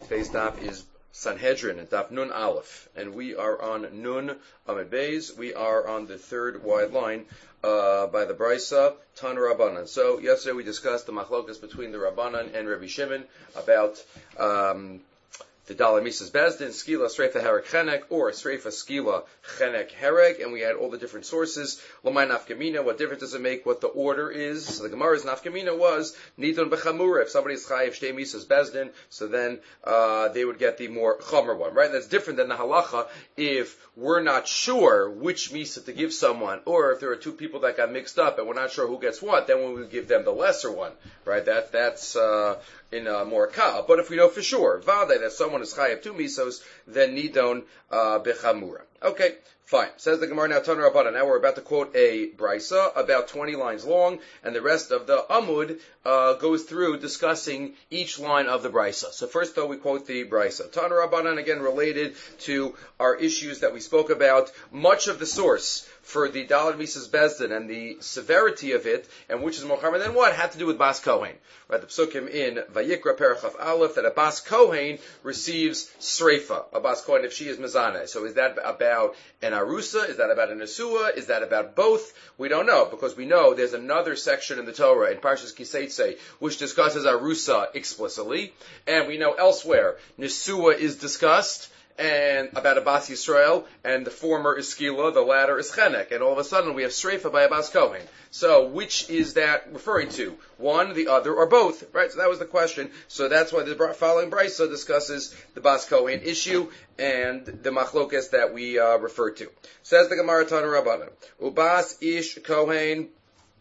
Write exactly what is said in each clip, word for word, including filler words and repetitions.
Today's daf is Sanhedrin, daf Nun Aleph, and we are on Nun Amid Beis. We are on the third wide line uh, by the Brisa Tana Rabbanan. So yesterday we discussed the machlokas between the Rabbanan and Rabbi Shimon about um, the Dalar Misas Bezdin, Skila Sreifa Herek Chenek, or Sreifa Skila Chenek Herek, and we had all the different sources. Lamai Nafkamina, what difference does it make what the order is? So the Gemara's Nafkamina was Nidon Bechamura. If somebody's Chayiv Shtei Misas Bezdin, so then uh, they would get the more Chomer one, right? That's different than the Halacha if we're not sure which Misa to give someone, or if there are two people that got mixed up and we're not sure who gets what, then we would give them the lesser one, right? That That's uh, in uh, more Ka. But if we know for sure, Vade, that someone is Chayiv two Misos, then Nidon uh, Bechamura. Okay, fine. Says the Gemara now, Tana Rabbanan. Now we're about to quote a brisa, about twenty lines long, and the rest of the Amud uh, goes through discussing each line of the brisa. So first, though, we quote the brisa. Tana Rabbanan, again, related to our issues that we spoke about. Much of the source for the Dalar Misas Bezdin and the severity of it, and which is more harm than what, had to do with Bas Kohen. Right, the psukim in Vayikra Perachaf Aleph, that a Bas Kohen receives Sreifa, a Bas Kohen if she is Mizaneh. So is that about an Arusa? Is that about an Asua? Is that about both? We don't know, because we know there's another section in the Torah, in Parshas Kiseitse, which discusses Arusa explicitly, and we know elsewhere, Nesua is discussed, and about a Bas Yisrael, and the former is Skila, the latter is Chenek, and all of a sudden we have Sreifa by a Bas Kohen. So which is that referring to? One, the other, or both? Right? So that was the question. So that's why the following brisa discusses the Bas Kohen issue and the machlokas that we uh, referred to. Says the Gemara Tana Rabbanan, Ubas Ish Kohen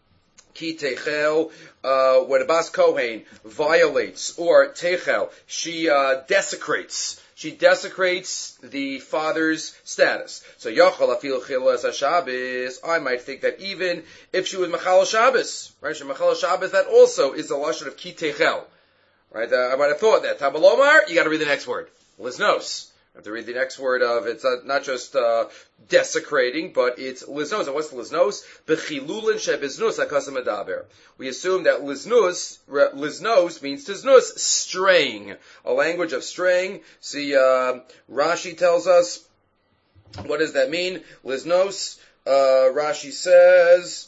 Ki Techel, uh, when a Bas Kohen violates, or Techel, she uh, desecrates, she desecrates the father's status. So Yachal Afil Chilas HaShabbos, I might think that even if she was Machal Shabbos, right, she Machal Shabbos, that also is the lashon of Ki Techel. Right, uh, I might have thought that. Tabalomar, you gotta read the next word. Liznos. I have to read the next word of, it's uh, not just uh, desecrating, but it's liznos. And what's liznos? Bechilulin shebiznus hakasam adaber. We assume that liznus, liznos means to znus, straying. A language of straying. See, uh, Rashi tells us, what does that mean? Liznos, uh, Rashi says,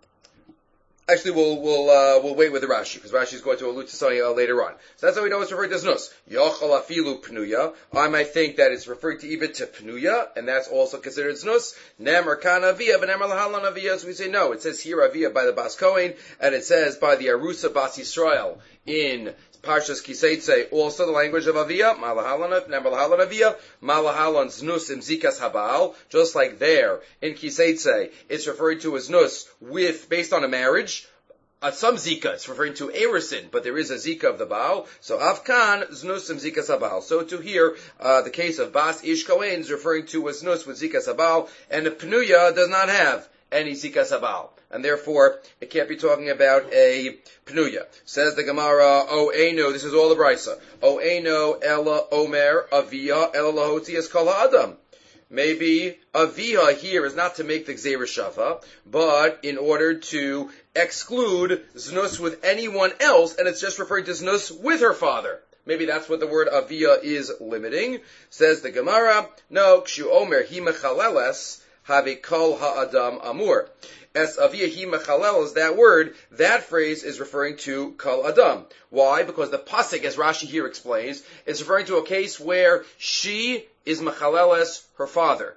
Actually, we'll we'll uh, we'll wait with the Rashi, because Rashi is going to allude to something uh, later on. So that's how we know it's referring to znus. Yochal afilu pnuya. I might think that it's referring to even to pnuya, and that's also considered znus. Nemer kan avia, but nemer lahalan avia. So we say no. It says here avia by the Bas Kohen, and it says by the Arusa Bas Yisrael in Parshas Kiseitse, also the language of avia, malahalan, nemer lahalan avia, malahalan znus im zikas habal. Just like there in Kiseitse, it's referring to as znus with based on a marriage. Uh, some zika, it's referring to erisin, but there is a zika of the Baal. So Avkan, znus im zikas habal. So to here, uh, the case of Bas Ish Kohen is referring to a znus with zikas habal, and the Pnuya does not have any zikas habal. And therefore, it can't be talking about a Pnuya. Says the Gemara, O Eino, this is all the Brisa. O Eino, Ella Omer, Avia, Ella Lahotias Kol Adam. Maybe Avia here is not to make the Gzeira Shava, but in order to exclude Znus with anyone else, and it's just referring to Znus with her father. Maybe that's what the word Avia is limiting. Says the Gemara, no, Kshu Omer, Hi Mechaleles, Have Kol Ha'adam Amur. Es Avia Hi Mechaleles, that word, that phrase is referring to Kol Adam. Why? Because the pasuk, as Rashi here explains, is referring to a case where she is Mechaleles, her father.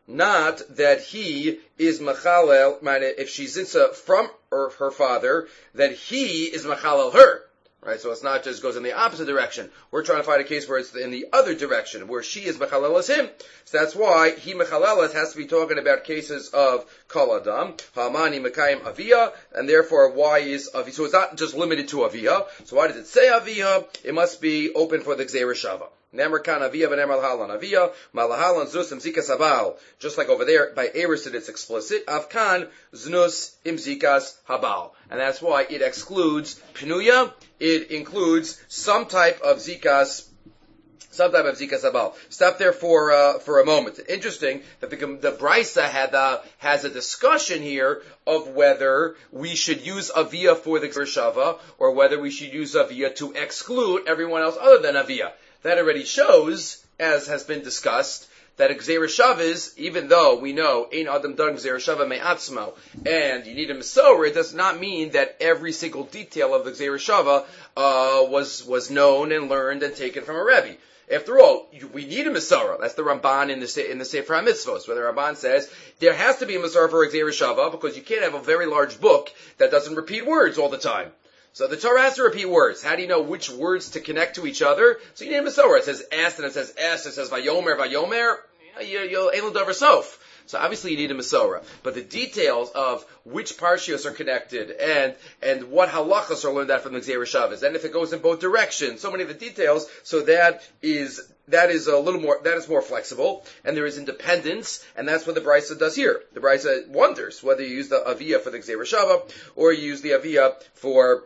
Not that he is Mechalel, if she's Zitza from her, her father, that he is Mechalel her. Right, so it's not just goes in the opposite direction. We're trying to find a case where it's in the other direction, where she is mechalelas him. So that's why he mechalelas has to be talking about cases of kol adam, hamani mekayim avia, and therefore why is avia? So it's not just limited to avia. So why does it say avia? It must be open for the gzeira shava. Nemer kan avia v'nemer lahalan avia, malahalan znus im zikas habal. Just like over there, by erisin it's explicit. Avkan znus im zikas habal. And that's why it excludes pnuya. It includes some type of zikas Some type of Zika Sabal. Stop there for uh, for a moment. Interesting that the, the Brisa had uh, has a discussion here of whether we should use Aviyah for the Shava or whether we should use Aviyah to exclude everyone else other than Aviyah. That already shows, as has been discussed, that Gzeira Shava is, even though we know Ein Adam Dan Gzeira Shava Me'atzmo, and you need a Mesorah, it does not mean that every single detail of the Gzeira Shava uh, was was known and learned and taken from a Rebbe. After all, we need a Mesorah. That's the Ramban in the in the Sefer HaMitzvos, where the Ramban says there has to be a Mesorah for Gzeira Shava because you can't have a very large book that doesn't repeat words all the time. So the Torah has to repeat words. How do you know which words to connect to each other? So you need a Mesorah. It says es and it says es. It says vayomer vayomer. You'll able to sof. So obviously you need a Mesorah. But the details of which parshios are connected and and what halachas are learned out from the Gzeira Shavas, and if it goes in both directions, so many of the details. So that is that is a little more that is more flexible, and there is independence, and that's what the Brisa does here. The Brisa wonders whether you use the Aviyah for the Gzeira Shava or you use the Aviyah for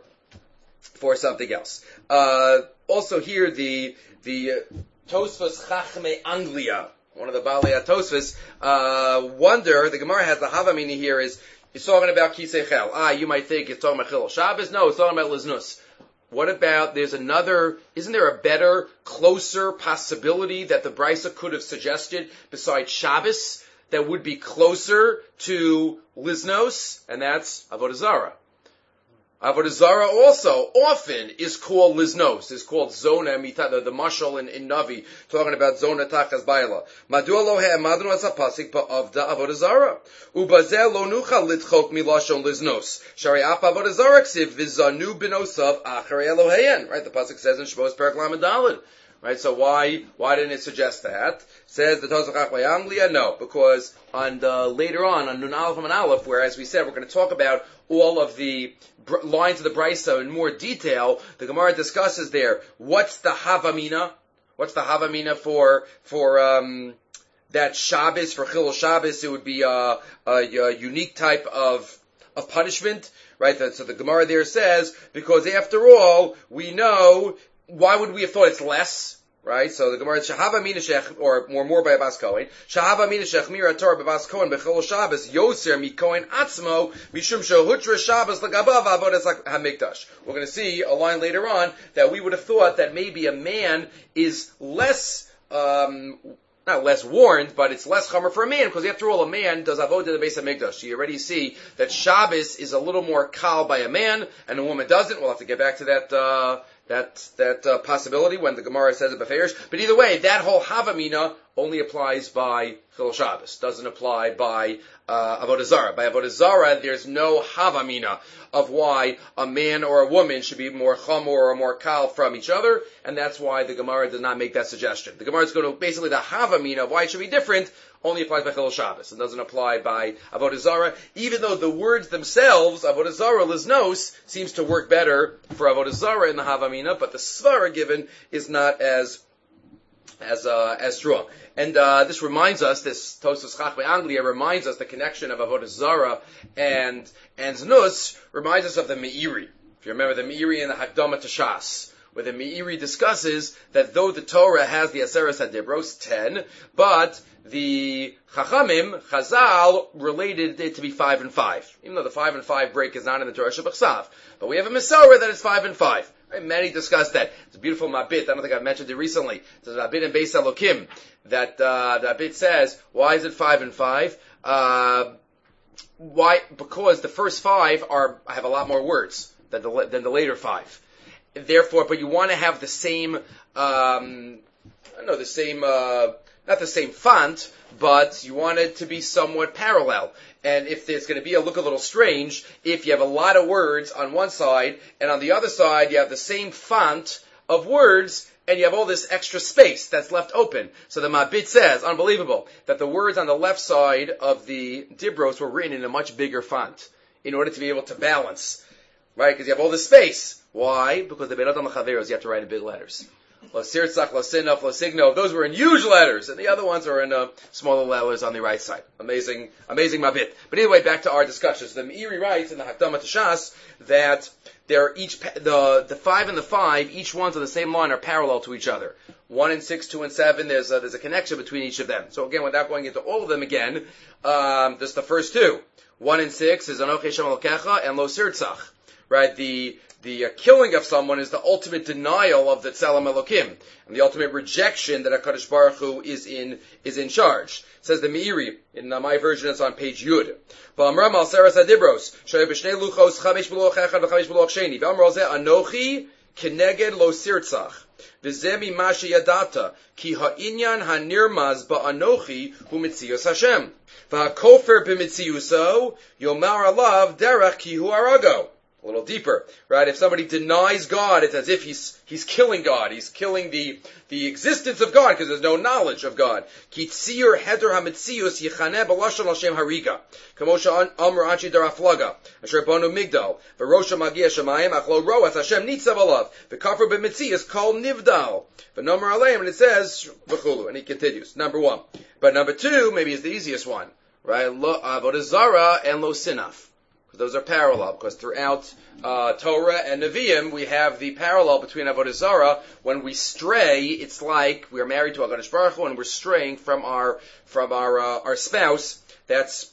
for something else. Uh, also here the the Tosfos Chachmei Anglia, one of the Balei HaTosfos, uh, wonder, the Gemara has the Havamina here is, it's talking about Kisei Chel. Ah, you might think it's talking about Chilul Shabbos. No, it's talking about Liznus. What about, there's another, isn't there a better, closer possibility that the Brisa could have suggested besides Shabbos that would be closer to Liznos? And that's Avodah Zarah. Avodah Zarah also often is called Liznos, is called Zona Mita, the, the mashal in, in Navi, talking about Zona Tachas Baila. Madua lo he'emadnu as ha'pasik ba'avda Avodah Zarah. Ubazel lo nucha litchok milashon Liznos. Shari af Avodah Zarah ksiv vizanu binosav acharei Elohein. Right, the pasuk says in Shmos Perek Lamed Daled. Right, so why why didn't it suggest that? Says the Tosach Chachmei Anglia, no, because on the later on on Nun Aleph and Aleph, where as we said we're going to talk about all of the br- lines of the Brisa in more detail, the Gemara discusses there what's the Havamina, what's the Havamina for for um, that Shabbos, for Chilul Shabbos. It would be a, a, a unique type of of punishment, right? So the Gemara there says because after all we know. Why would we have thought it's less? Right? So the Gemara, Shahava Minashech, or more, more by Abbas Cohen, Shahava Minashech, Mira Torah, Abbas Cohen, Bechol Shabbos, Yoser, Mikohen Atzmo, Mishum Shohutra Shabbos, Lagabav, Avodas HaMikdash. We're going to see a line later on that we would have thought that maybe a man is less, um, not less warned, but it's less chomer for a man, because after all, a man does avodah in the Beis HaMikdash. So you already see that Shabbos is a little more kal by a man, and a woman doesn't. We'll have to get back to that, uh, that, that, uh, possibility when the Gemara says it beferish. But either way, that whole Havamina only applies by Chilul Shabbos. Doesn't apply by, uh, Avodah Zarah. By Avodah Zarah, there's no Havamina of why a man or a woman should be more chomor or more kal from each other, and that's why the Gemara does not make that suggestion. The Gemara is going to, basically the Havamina of why it should be different only applies by Chilul Shabbos. It doesn't apply by Avodah Zarah, even though the words themselves, Avodah Zarah, Liznos, seems to work better for Avodah Zarah in the Havamina, but the Svara given is not as as uh, as strong. And uh, this reminds us, this Tosfos Chachmei Anglia reminds us the connection of Avodah Zarah and and Znus reminds us of the Meiri. If you remember the Meiri in the Hakdama to Shas, where the Meiri discusses that though the Torah has the Aseres HaDibros, ten, but the Chachamim, Chazal, related it to be five and five. Even though the five and five break is not in the Torah Shabbat. But we have a Mesorah that is five and five. Right? Many discuss that. It's a beautiful Mabit. I don't think I've mentioned it recently. There's a Mabit in Beis Elokim that, uh, the Mabit says, why is it five and five? Uh, why? Because the first five are, have a lot more words than the, than the later five. Therefore, but you want to have the same, um, I don't know, the same, uh, not the same font, but you want it to be somewhat parallel. And if there's going to be a look a little strange, if you have a lot of words on one side, and on the other side you have the same font of words, and you have all this extra space that's left open. So the Mabit says, unbelievable, that the words on the left side of the Dibros were written in a much bigger font, in order to be able to balance. Right? Because you have all this space. Why? Because the Be'adam Chaveros, you have to write in big letters. Lasirzach, Lasinov, Lasigno, those were in huge letters, and the other ones are in uh, smaller letters on the right side. Amazing, amazing Mabit. But anyway, back to our discussions. The Meiri writes in the Hakdama to Shas that they're each, the, the five and the five, each one's on the same line are parallel to each other. One and six, two and seven, there's a, there's a connection between each of them. So again, without going into all of them again, um, just the first two. One and six is Anochi Hashem Elokecha and Lo Sirtzach. Right? The, the uh, killing of someone is the ultimate denial of the Tzelem Elokim, and the ultimate rejection that HaKadosh Baruch Hu is in, is in charge. It says the Meiri, in uh, my version it's on page Yud. V'amram al Seras Adibros, shoy b'shnei luchos, chamesh b'loch echad, v'chamesh b'loch sheni. V'amram al zeh Anochi keneged Lo Sirtzach. V'zeh mima sheyadata, ki ha'inyan ha'nirmaz ba'anochi hu mitzius Hashem. V'ha'kofer b'mitziuso, yomar alav derech ki hu arago. A little deeper, right? If somebody denies God, it's as if he's he's killing God. He's killing the the existence of God because there's no knowledge of God. Kitzir heder hamitzius yichaneh b'lashon Hashem hariga. Kamosha amr anchi daraflaga. Asher bonu migdal. V'rosha magia shemayim achlo roas Hashem nitzav alav. V'kafar b'mitzius kol nivdal. V'nomer aleim, and it says v'chulu. And he continues. Number one. But number two, maybe is the easiest one, right? Lo avodah zara and lo sinaf. Those are parallel, because throughout uh, Torah and Nevi'im, we have the parallel between Avodah Zarah. When we stray, it's like we're married to HaKadosh Baruch Hu and we're straying from our from our uh, our spouse. That's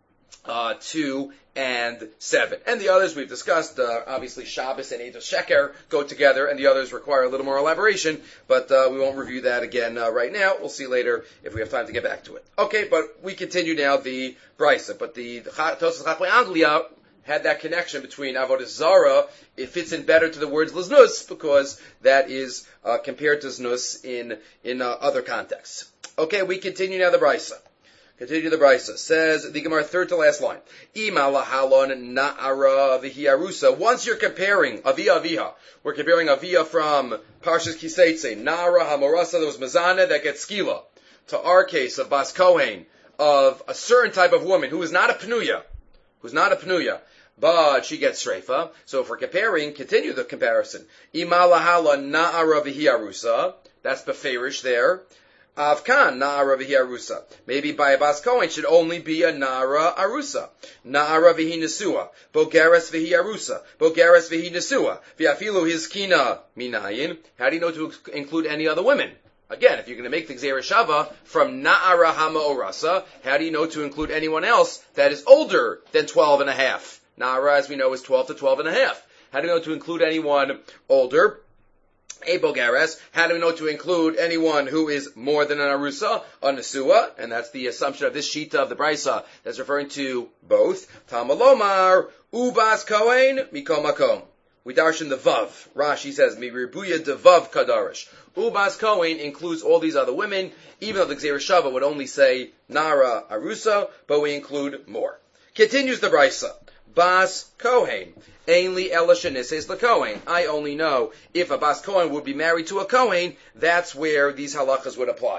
uh, two and seven. And the others we've discussed, uh, obviously Shabbos and Eidos Sheker go together, and the others require a little more elaboration, but uh, we won't review that again uh, right now. We'll see later if we have time to get back to it. Okay, but we continue now the Brisa, but the Tosas Chachmei Anglia had that connection between Avodah Zarah. It fits in better to the words Liznus, because that is uh, compared to Znus in, in uh, other contexts. Okay, we continue now the Brisa. Continue the Brisa. Says the Gemara, third to last line. Ima lahalon na'ara v'hi arusa. Once you're comparing Avia Aviha, we're comparing Avia from Parshas Kiseitze, Na'ara Hamorasa, that was Mazana, that gets Skila, to our case of Bas Kohen, of a certain type of woman who is not a Pnuya, who's not a Pnuya, but she gets Shreifa. So if we're comparing, continue the comparison. Ima lahala na'ara v'hi arusa. That's Beferish there. Avkan na'ara v'hi arusa. Maybe by a Bas Kohen should only be a na'ara arusa. Na'ara v'hi nesua. Bogeres v'hi arusa. Bogeres v'hi nesua. V'afilu hizkina minayin. How do you know to include any other women? Again, if you're going to make the Gzeira Shava from na'ara hama-orasa, how do you know to include anyone else that is older than twelve and a half? Na'ara, as we know, is twelve to twelve and a half. How do you know to include anyone older? A Bogeres. How do we know to include anyone who is more than an Arusa, a Nesua? And that's the assumption of this Shita of the Brisa that's referring to both. Tamalomar, Ubas Kohen, Mikom Makom. We darshan the Vav. Rashi says, Mi Ribuya de Vav Kadarish. Ubas Kohen includes all these other women, even though the Gzeira Shava would only say Nara Arusa, but we include more. Continues the Brisa. Bas Kohen. Ainli Elashanises the Kohen. I only know if a Bas Kohen would be married to a Kohen, that's where these halachas would apply.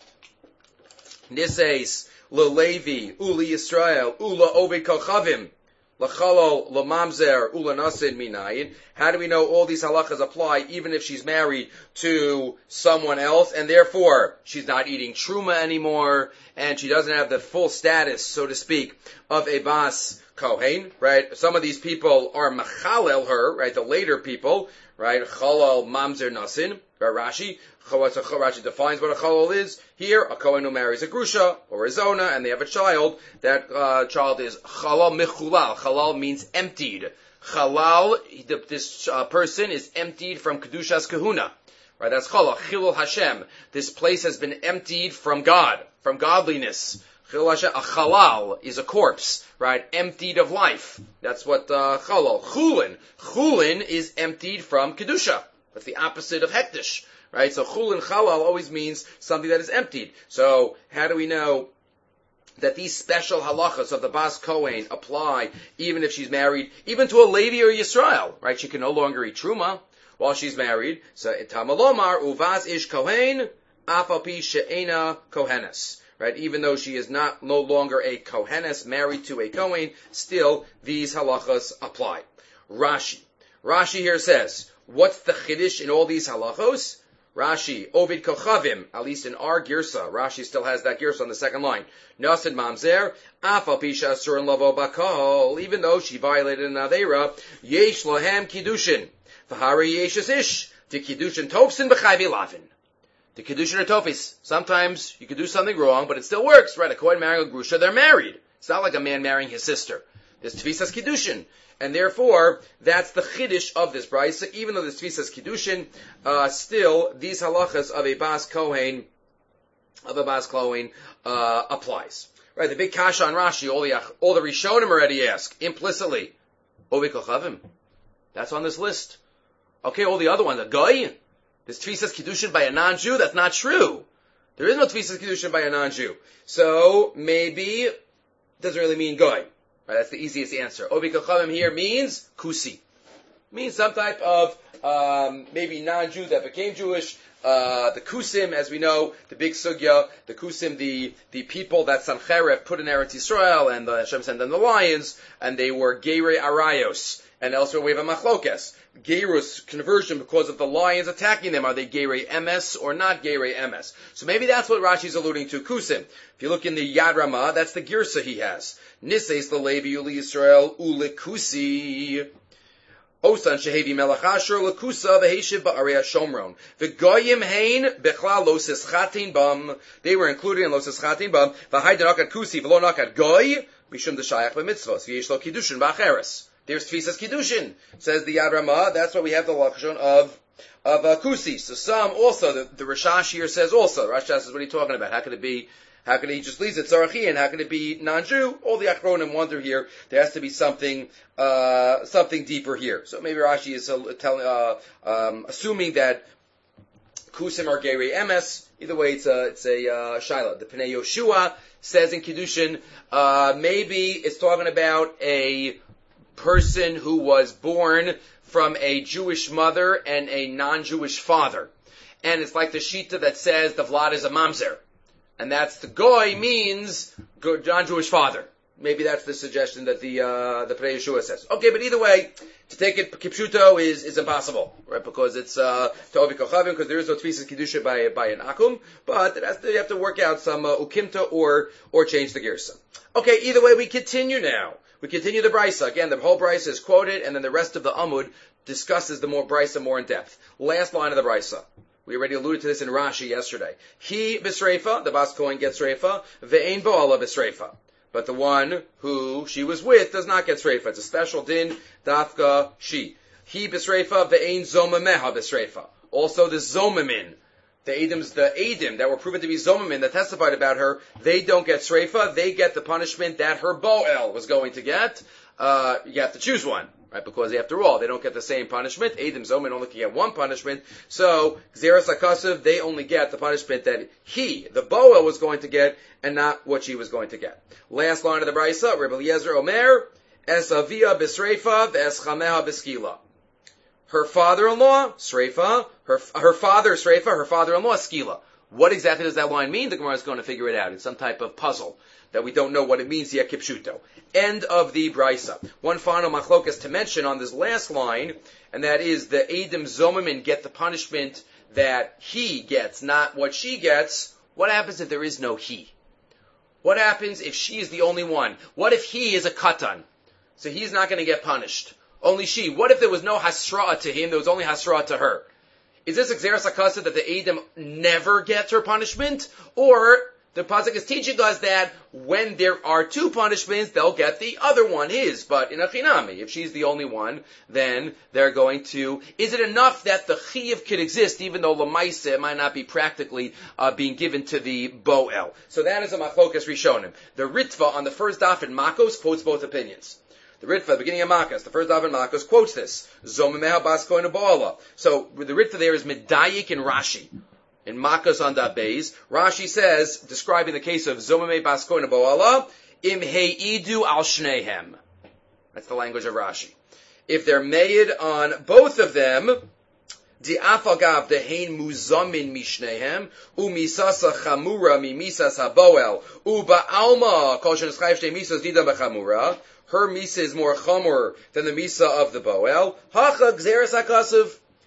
Nises, Levi, Uli Yisrael, Ula Oved Kochavim, Lachalol, Lamamzer, Ula Nasin Minayin. How do we know all these halachas apply even if she's married to someone else, and therefore she's not eating truma anymore, and she doesn't have the full status, so to speak, of a Bas Kohen, right? Some of these people are machalel her, right? The later people, right? Chalal mamzer nasin, Rashi. Rashi defines what a chalal is. Here, a Kohen who marries a grusha or a zona, and they have a child. That uh, child is chalal michulal. Chalal means emptied. Chalal, this uh, person is emptied from kedushas kahuna. Right? That's chalal. Chilul Hashem. This place has been emptied from God, from godliness. A chalal is a corpse, right? Emptied of life. That's what uh, chalal. Chulin. Chulin is emptied from kedusha. That's the opposite of hektish, right? So chulin chalal always means something that is emptied. So how do we know that these special halachas of the Bas Kohen apply even if she's married, even to a Levi or Yisrael, right? She can no longer eat truma while she's married. So tamalomar uvaz ish kohen afapi she'ena kohenes. Right, even though she is not no longer a Kohenes married to a Kohen, still these halachas apply. Rashi. Rashi here says, what's the chiddush in all these halachos? Rashi, Ovid Kochavim, at least in our Girsa, Rashi still has that Girsa on the second line. Nasid Mamzer, Afal Pisha Asur and Lavo Bakal, even though she violated an Aveira, Yesh Lohem Kiddushin, Vahari Yeshus Ish, the Kiddushin Topsin B'chai Lavin. The Kiddushin or Tofis. Sometimes you could do something wrong, but it still works, right? A Kohen marrying a Grusha, they're married. It's not like a man marrying his sister. There's Tfisas Kiddushin. And therefore, that's the chiddush of this brayso. Even though there's tfisas kiddushin, uh, still these halachas of a bas kohen, of a bas kohen, uh, applies. Right? The big kasha on Rashi, all the all the Rishonim already ask implicitly, Ovi kochavim. That's on this list. Okay, all the other ones, a goy. There's tfisas kiddushin by a non-Jew. That's not true. There is no tfisas kiddushin by a non-Jew. So maybe it doesn't really mean goy. Right, that's the easiest answer. Ovi kochavim here means kusi. Means some type of, um, maybe non-Jew that became Jewish. Uh, the kusim, as we know, the big sugya, the kusim, the, the people that Sancheref put in Eretz Yisrael, and the Hashem sent them the lions, and they were Geirei Arayos. And elsewhere we have a machlokes. Geirus, conversion because of the lions attacking them. Are they Geirei Emes or not Geirei Emes? So maybe that's what Rashi's alluding to, kusim. If you look in the Yad Ramah, that's the girsa he has. Niseis l'levi uli Yisrael ulekusi. Osan shehevi melech Asher lekusa v'heshiv ba'arei Shomron. V'goyim hein bechlal lo sischatin bam. They were included in lo sischatin bam. V'hai denakat kusi v'lo nakat goy. Mishum d'shayach b'mitzvos. V'yesh lo kiddushin b'acheres. There's tfisas kiddushin. Says the Yad Ramah. That's why we have the lashon of of uh, kusi. So some also the, the Rashash here says also. Rashash says, what are you talking about? How could it be? How can he just leave it Tzarachi, and how can it be non-Jew? All the Achronim wonder here. There has to be something, uh, something deeper here. So maybe Rashi is uh, telling, uh, um, assuming that Kusim are Geirei Emes. Either way, it's a, it's a, uh, Shaila. The Pnei Yoshua says in Kiddushin, uh, maybe it's talking about a person who was born from a Jewish mother and a non-Jewish father. And it's like the Shita that says the Vlad is a mamzer. And that's the goy means non-Jewish father. Maybe that's the suggestion that the uh, the Pnei Yeshua says. Okay, but either way, to take it kipshuto is is impossible, right? Because it's uh, to ovi kochavim, because there is no tfisas kiddusha by by an akum, but it has to, you have to work out some uh, ukimta or or change the girsa. Okay, either way, we continue now. We continue the brisa again. The whole brisa is quoted, and then the rest of the amud discusses the more brisa more in depth. Last line of the brisa. We already alluded to this in Rashi yesterday. He b'sreifa, the bas kohen gets sreifa, ve'ein bo'ala b'sreifa. But the one who she was with does not get sreifa. It's a special din, dafka, she. He b'sreifa, ve'ein zomameha b'sreifa. Also the zomamin, the Edims, the Edim that were proven to be zomamin that testified about her, they don't get sreifa, they get the punishment that her bo'el was going to get. Uh, you have to choose one. Right, because after all, they don't get the same punishment. Eidim Zomin only can get one punishment. So, Xeris HaKasav, they only get the punishment that he, the Boel, was going to get, and not what she was going to get. Last line of the Brisa, Rebbe Eliezer Omer, Es Avia B'Sreifa, V'es Chameha B'Skila. Her father-in-law, Sreifa, her, her father, Sreifa, her father-in-law, Skila. What exactly does that line mean? The Gemara is going to figure it out. It's some type of puzzle that we don't know what it means yet, kipshuto. End of the brisa. One final machlokas to mention on this last line, and that is the Eidim Zomamin get the punishment that he gets, not what she gets. What happens if there is no he? What happens if she is the only one? What if he is a katan? So he's not going to get punished. Only she. What if there was no hasra'ah to him, there was only hasra'ah to her? Is this Xeris HaKasa that the Eidim never get her punishment? Or the pasuk is teaching us that when there are two punishments, they'll get the other one, his. But in a chinami, if she's the only one, then they're going to... Is it enough that the chiyuv could exist, even though lemaisa it might not be practically uh, being given to the boel? So that is a machlokas rishonim. The Ritva on the first daf in Makos quotes both opinions. The Ritva, the beginning of Makos, the first daf in Makos, quotes this. Zomemeha bas kohen bo'ala. So the Ritva there is medayik in Rashi. In Makos on Daf Beis, Rashi says, describing the case of Zomamei Bas Kohen Bo'ala, Im heidu al shnehem. That's the language of Rashi. If they're made on both of them, Di afagav dehein muzamin mishnehem, u misasa chamura mi misas haboel, u ba'alma kol shenes chayiv shtei misas dida b'chamura. Her misa is more chamur than the misa of the boel. Hacha gzeres hakasav.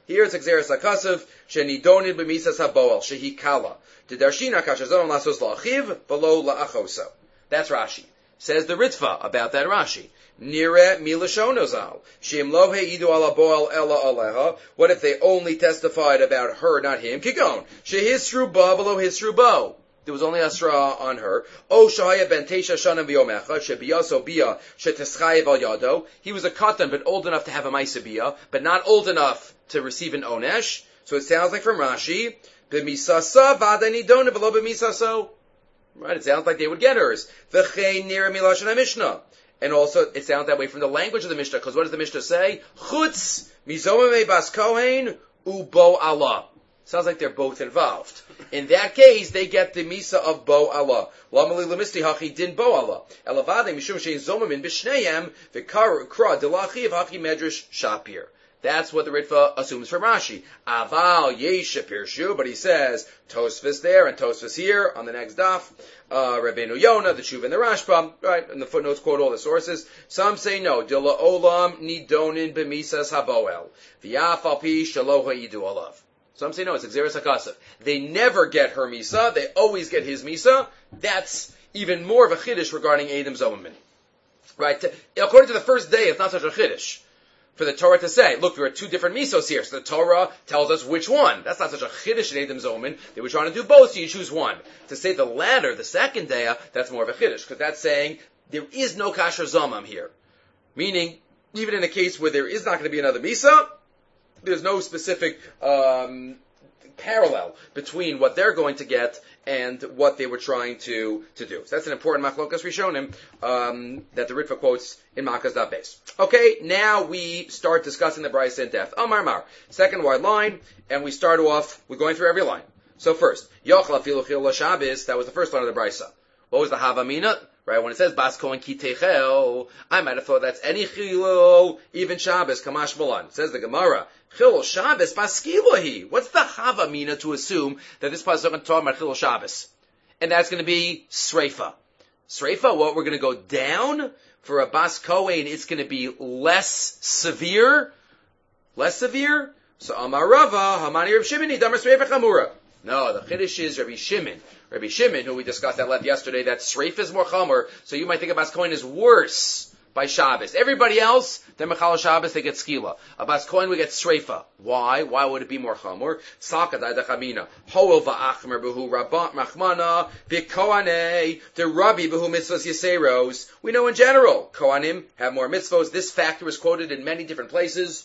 Here it's Xeris HaKasav, Shenidonin B'misas HaBoel, Shehi Kala. Dedarshina Kashazon Lasos La'achiv, V'lo La'achoso. That's Rashi. Says the Ritva about that Rashi. Nire Milashonozal. Shim lo heidu ala boel ella aleha. What if they only testified about her, not him? Kigon. Shehisru ba below hisru bo. There was only Asra on her. O Shahaya ben Tesha Shana Biomecha, Shebiyaso Bia, Sheteschayev al Yado. He was a katan, but old enough to have a Maisa Bia, but not old enough to receive an Onesh. So it sounds like from Rashi, B'misasa vada nidona v'lo b'misaso. Right, it sounds like they would get hers. V'chein nira milashon Mishnah. And also, it sounds that way from the language of the Mishnah, because what does the Mishnah say? Chutz mizomame bas kohen ubo Allah. Sounds like they're both involved. In that case, they get the misa of bo Allah. Lamali lemisti hachi din bo Allah. Elavade mishum shein zomamin b'shneihem v'kar kra delachi hachi medrash shapir. That's what the Ritva assumes from Rashi. Aval yesha pirshu, but he says Tosfos there and Tosfos here on the next daf. Uh, Rabbeinu Yonah, the Shuv and the Rashba, right? And the footnotes quote all the sources. Some say no. Dila olam nidonin b'misas haboel v'yaf al pi shalo ha'idu alav. Some say no. It's Xeris HaKasav. They never get her misa. They always get his misa. That's even more of a chiddush regarding Edom Zomamin. Right? According to the first day, it's not such a chiddush for the Torah to say, look, there are two different misos here. So the Torah tells us which one. That's not such a chiddush in Edom Zomin. They were trying to do both, so you choose one. To say the latter, the second day, that's more of a chiddush, because that's saying there is no kasher zomam here. Meaning, even in a case where there is not going to be another misa, there's no specific um, parallel between what they're going to get and what they were trying to, to do. So that's an important machlokas rishonim um, that the Ritva quotes in Makkah's daf beis. Okay, now we start discussing the Brisa in depth. Amar Mar, second wide line, and we start off with going through every line. So first, Yochla filu chil Shabbos, that was the first line of the Brisa. What was the Havamina? Right, when it says Bas Kohen Ki Techel, I might have thought that's any Chilul, even Shabbos, Kamash Malan. It says the Gemara, Chilul Shabbos, Bas Kilahi. What's the Havamina to assume that this pasuk is going to talk about Chilul Shabbos? And that's going to be Sreifa. Sreifa, what, we're going to go down? For a Bas Kohen, it's going to be less severe? Less severe? So Amar Rava, Hamani Reb Shimon, Damar Sreifa Chamura. No, the Chiddush is Rabbi Shimon. Rabbi Shimon, who we discussed that left yesterday, that Sreif is more Chomer, so you might think a Bas Kohen is worse by Shabbos. Everybody else, they're Mechal Shabbos, they get Skila. A Bas Kohen, we get Sreifa. Why? Why would it be more Chomer? Sakadai Dachamina. Hoel va'achmer behu Rabbat Machmana v'kohanei the Rabbi behu mitzvos Yiseros. We know in general, Kohanim have more mitzvos. This factor is quoted in many different places.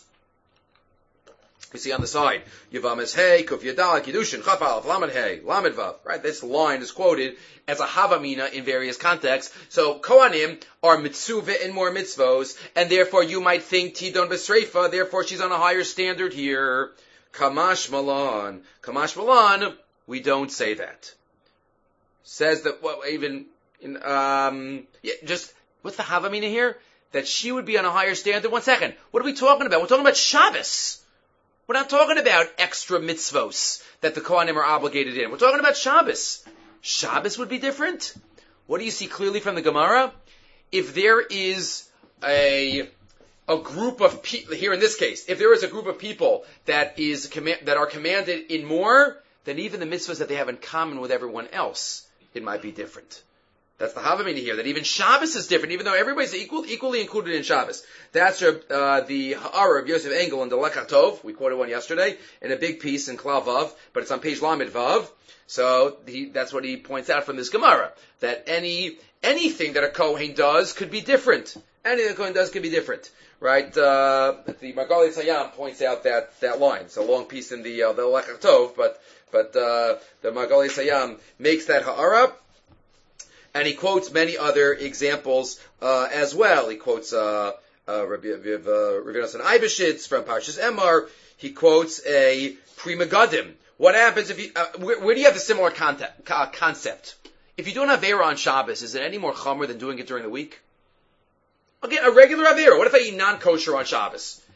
You see on the side, Yavam is Hey, Kuf Yadal, Kiddushin, Chaf Aleph, Lamed Hey, Lamed Vav. Right, this line is quoted as a Havamina in various contexts. So Kohanim are mitzuvah in more mitzvos, and therefore you might think Tidon Besreifa, therefore she's on a higher standard here. Kamash Malan. Kamash Malan, we don't say that. Says that, well, even, in, um, yeah, just, what's the Havamina here? That she would be on a higher standard. One second. What are we talking about? We're talking about Shabbos. We're not talking about extra mitzvos that the Kohanim are obligated in. We're talking about Shabbos. Shabbos would be different. What do you see clearly from the Gemara? If there is a a group of people, here in this case, if there is a group of people that is that are commanded in more, then even the mitzvahs that they have in common with everyone else, it might be different. That's the Havamina here, that even Shabbos is different, even though everybody's equal, equally included in Shabbos. That's uh, the Ha'ara of Yosef Engel in the Lekach Tov. We quoted one yesterday in a big piece in Klal Vav, but it's on page Lamed Vav. So he, that's what he points out from this Gemara, that any anything that a Kohen does could be different. Anything that a Kohen does could be different. Right? Uh, the Magali Tzayam points out that, that line. It's a long piece in the, uh, the Lekach Tov, but, but uh, the Magali Tzayam makes that Ha'ara. And he quotes many other examples uh, as well. He quotes uh, uh, Rabbi Nosson Eibeshitz from Parshas Emor. He quotes a Pri Megadim. What happens if you? Uh, where, where do you have the similar concept? Uh, concept? If you do an Avera on Shabbos, is it any more chomer than doing it during the week? Okay, a regular Avera. What if I eat non-kosher on Shabbos?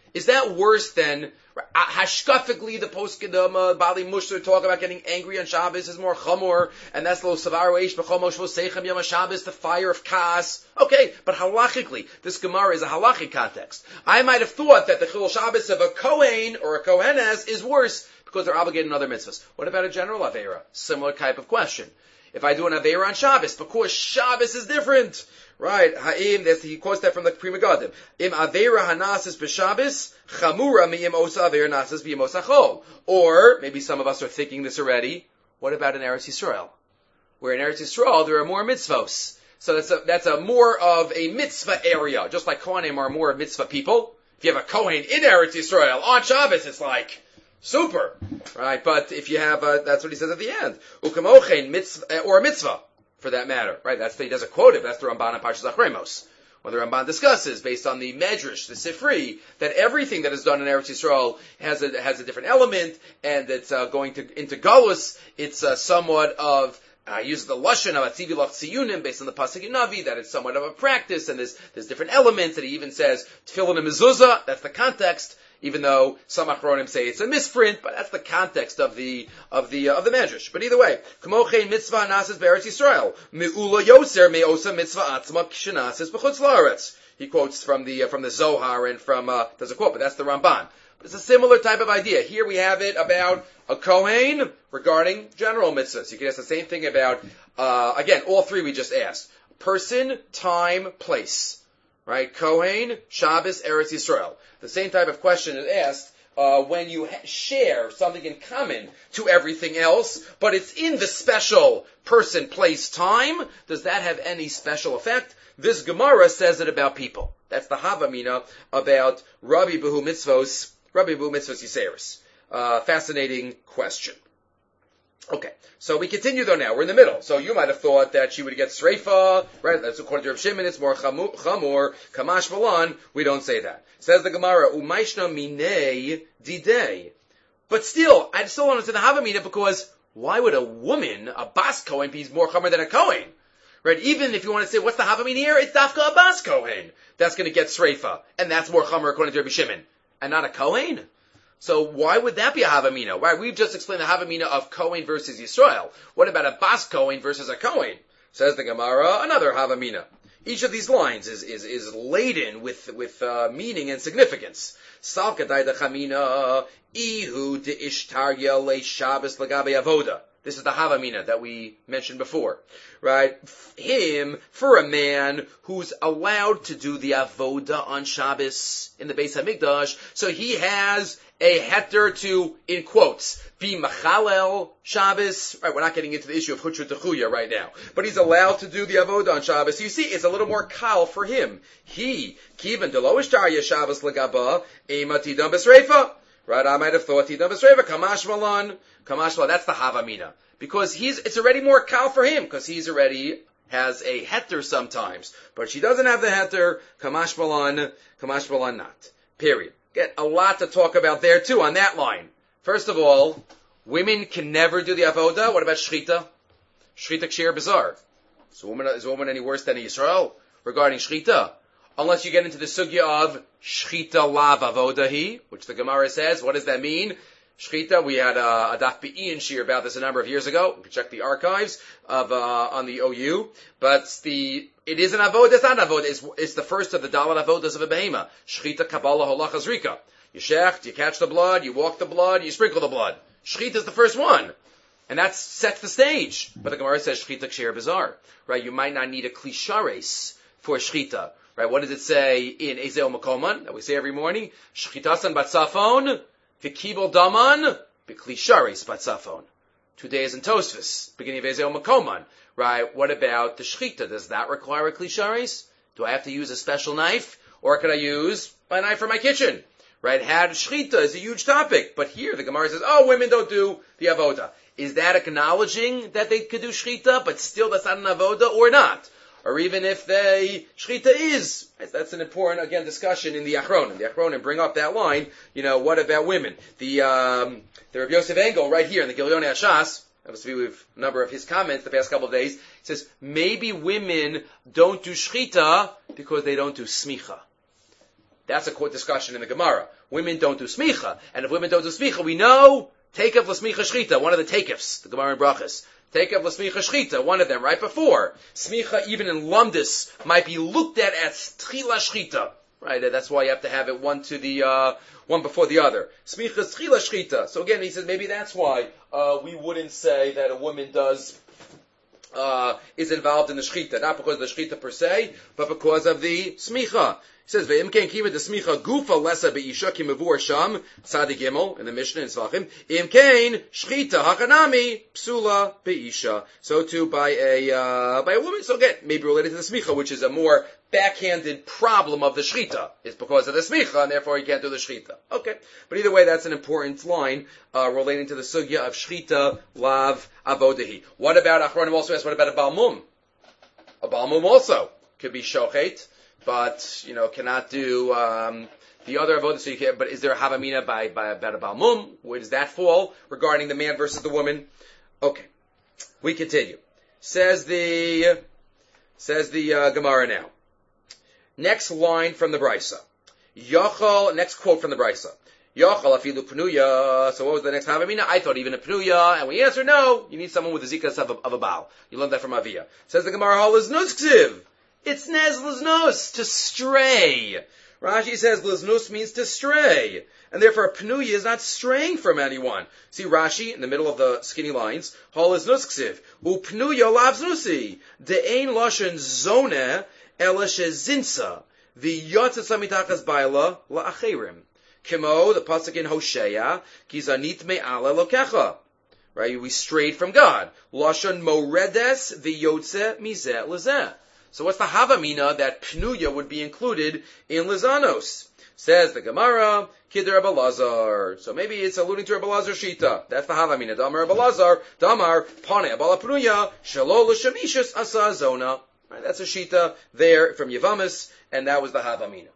Is that worse than hashkafically the poskedom uh, Bali Mushar talk about getting angry on Shabbos is more chamor, and that's lo savaru eish b'chomo shvosechem yom Shabbos, the fire of kas. Okay, but halachically, this Gemara is a halachic context. I might have thought that the chilul Shabbos of a Kohen or a Kohenes is worse because they're obligated in other mitzvahs. What about a general Aveira? Similar type of question. If I do an Aveira on Shabbos, because Shabbos is different, right? Ha'im, that's, he quotes that from the Pri Megadim. Im Aveira hanasis b'Shabbos, chamura mi'im osa Aveira nasis b'im osa chol. Or, maybe some of us are thinking this already, what about in Eretz Yisrael? Where in Eretz Yisrael there are more mitzvos. So that's a, that's a more of a mitzvah area, just like Kohanim are more mitzvah people. If you have a Kohen in Eretz Yisrael on Shabbos, it's like, super, right? But if you have, uh, that's what he says at the end. Ukamochein mitzvah, or a mitzvah, for that matter, right? That's the, he doesn't quote it, that's the Ramban in Parshas Achremos. Or the Ramban discusses, based on the Medrash, the Sifri, that everything that is done in Eretz Yisrael has a, has a different element, and it's uh, going to, into Galus, it's uh, somewhat of, I uh, use the lashon of atzivi lach tziyunim based on the pasuk in Navi, that it's somewhat of a practice, and there's, there's different elements, that he even says, tefillin and mezuzah, that's the context, even though some achronim say it's a misprint, but that's the context of the of the uh, of the medrash. But either way, Kamochein mitzvah nasis be'eretz Yisrael me'ula yoser me'osa mitzvah atzma k'shenasis b'chutz la'aretz. He quotes from the uh, from the Zohar and from uh, there's a quote, but that's the Ramban. But it's a similar type of idea. Here we have it about a kohen regarding general mitzvahs. You can ask the same thing about uh, again all three we just asked: person, time, place. Right? Kohen, Shabbos, Eretz Yisrael. The same type of question is asked uh, when you ha- share something in common to everything else, but it's in the special person, place, time. Does that have any special effect? This Gemara says it about people. That's the Havamina about Rabbi Behu Mitzvos, Rabbi Behu Mitzvos Yiseris. Uh, fascinating question. Okay, so we continue though now. We're in the middle. So you might have thought that she would get sreifa, right? That's according to Rav Shimon. It's more chamur, chamur kamash malan. We don't say that. Says the Gemara, umayshna minei didei. But still, I still want to say the Havamina because why would a woman, a bas kohen, be more chamur than a kohen? Right? Even if you want to say what's the Havamina here, it's dafka a bas kohen that's going to get sreifa, and that's more chamur according to Rabbi Shimon, and not a kohen. So why would that be a Havamina? Right? We've just explained the Havamina of Kohen versus Yisrael. What about a Bas Kohen versus a Kohen? Says the Gemara, another Havamina. Each of these lines is is, is laden with with uh, meaning and significance. Salkadai the Chamina Ihu de Ishtarya le Shabbos lagabe avoda. This is the Havamina that we mentioned before, right? Him, for a man who's allowed to do the avoda on Shabbos in the Beis HaMikdash, so he has a heter to, in quotes, be machalel Shabbos. Right, we're not getting into the issue of chutzah techuya right now, but he's allowed to do the avoda on Shabbos. So you see, it's a little more kal for him. He, kiven de lo ishtarya Shabbos legaba, ema tidam b'sreifa. Right, I might have thought tidam b'sreifa, kamash malan, kamash malan. That's the Havamina. Because he's, it's already more kal for him, because he's already has a heter sometimes. But she doesn't have the heter, kamash malan, kamash malan not. Period. Get a lot to talk about there too on that line. First of all, women can never do the avoda. What about shchita? Shchita kshir bizarre. Is a woman, is a woman any worse than a Yisrael regarding shchita? Unless you get into the sugya of shchita lav avodahi, which the Gemara says. What does that mean? Shchita, we had a, a Daf Be'in shir about this a number of years ago. You can check the archives of uh, on the O U. But the it is an avodah, it's not an avodah. It's, it's the first of the dalat avodas of a behema. Shchita, kabbalah, holach, azrika. You shecht, you catch the blood, you walk the blood, you sprinkle the blood. Shchita is the first one. And that sets the stage. But the Gemara says shchita kshir bizarre. Right? You might not need a klishares for shchita. Right? What does it say in Ezeo Makoman that we say every morning? Shchitasan batzafon. V'kibel daman, b'klishares batzafon. Two days in Tosfos, beginning of Ezeo Makoman. Right, what about the shchita? Does that require a klishares? Do I have to use a special knife? Or could I use my knife from my kitchen? Right, had shchita is a huge topic. But here the Gemara says, oh, women don't do the avoda. Is that acknowledging that they could do shchita, but still that's not an avoda, or not? Or even if they, shchita is, that's an important, again, discussion in the Achronim. The Achronim bring up that line, you know, what about women? The, um, the Rabbi Yosef Engel, right here in the Gilyonei Hashas, obviously we have a number of his comments the past couple of days, says, maybe women don't do shchita because they don't do smicha. That's a quote discussion in the Gemara. Women don't do smicha. And if women don't do smicha, we know, takev l'smicha shchita, one of the takefs, the Gemara in Brachas. Takev l'smicha shchita, one of them, right before. Smicha, even in lumdis, might be looked at as tchila shchita. Right, that's why you have to have it one to the, uh, one before the other. Smicha is tchila shchita. So again, he says maybe that's why, uh, we wouldn't say that a woman does, uh, is involved in the shchita. Not because of the shchita per se, but because of the smicha. He says, "Ve'im kein kiva de smicha gufa lesa be'isha ki mevur sham tzadik gimel in the Mishnah in Tzvachim. Im kein shchita hakanami psula be'isha." So too by a uh, by a woman. So again, maybe related to the smicha, which is a more backhanded problem of the shchita. It's because of the smicha, and therefore you can't do the shchita. Okay, but either way, that's an important line uh, relating to the sugya of shchita lav avodahi. What about Achronim also asked? What about a balmum? A balmum also could be shochet, but, you know, cannot do, um, the other avodah, so you can, but is there a havamina by, by, about a balmum? Where does that fall regarding the man versus the woman? Okay. We continue. Says the, says the, uh, Gemara now. Next line from the Brisa. Yochel, next quote from the Brisa. Yochel afilu pnuya. So what was the next havamina? I thought even a pnuya, and we answered no. You need someone with the zikas of a, of a baal. You learned that from Aviyah. Says the Gemara, hol is nusktiv. It's nez liznos, to stray. Rashi says liznus means to stray. And therefore a pnuya is not straying from anyone. See Rashi in the middle of the skinny lines. Hol is nusksiv. U pnuya lavznusi. De'ein loshen zone ela shezinsa. The yotzes mitachas baila la'acherim. Kimo, the pasuk in Hosea, kizanit me'ala lokecha. Right, we strayed from God. Lashon moredes v'yotze mizeh lezeh. So what's the havamina that pnuya would be included in lizanos? Says the Gemara, Kidder Rabbi Lazar. So maybe it's alluding to Rabbi Lazar Shita. That's the havamina. Damar Rabbi Lazar, Damar Pane Abala Pnuya, Shalol Shamishus Asa Zona. Right, that's a Shita there from Yevamis, and that was the havamina.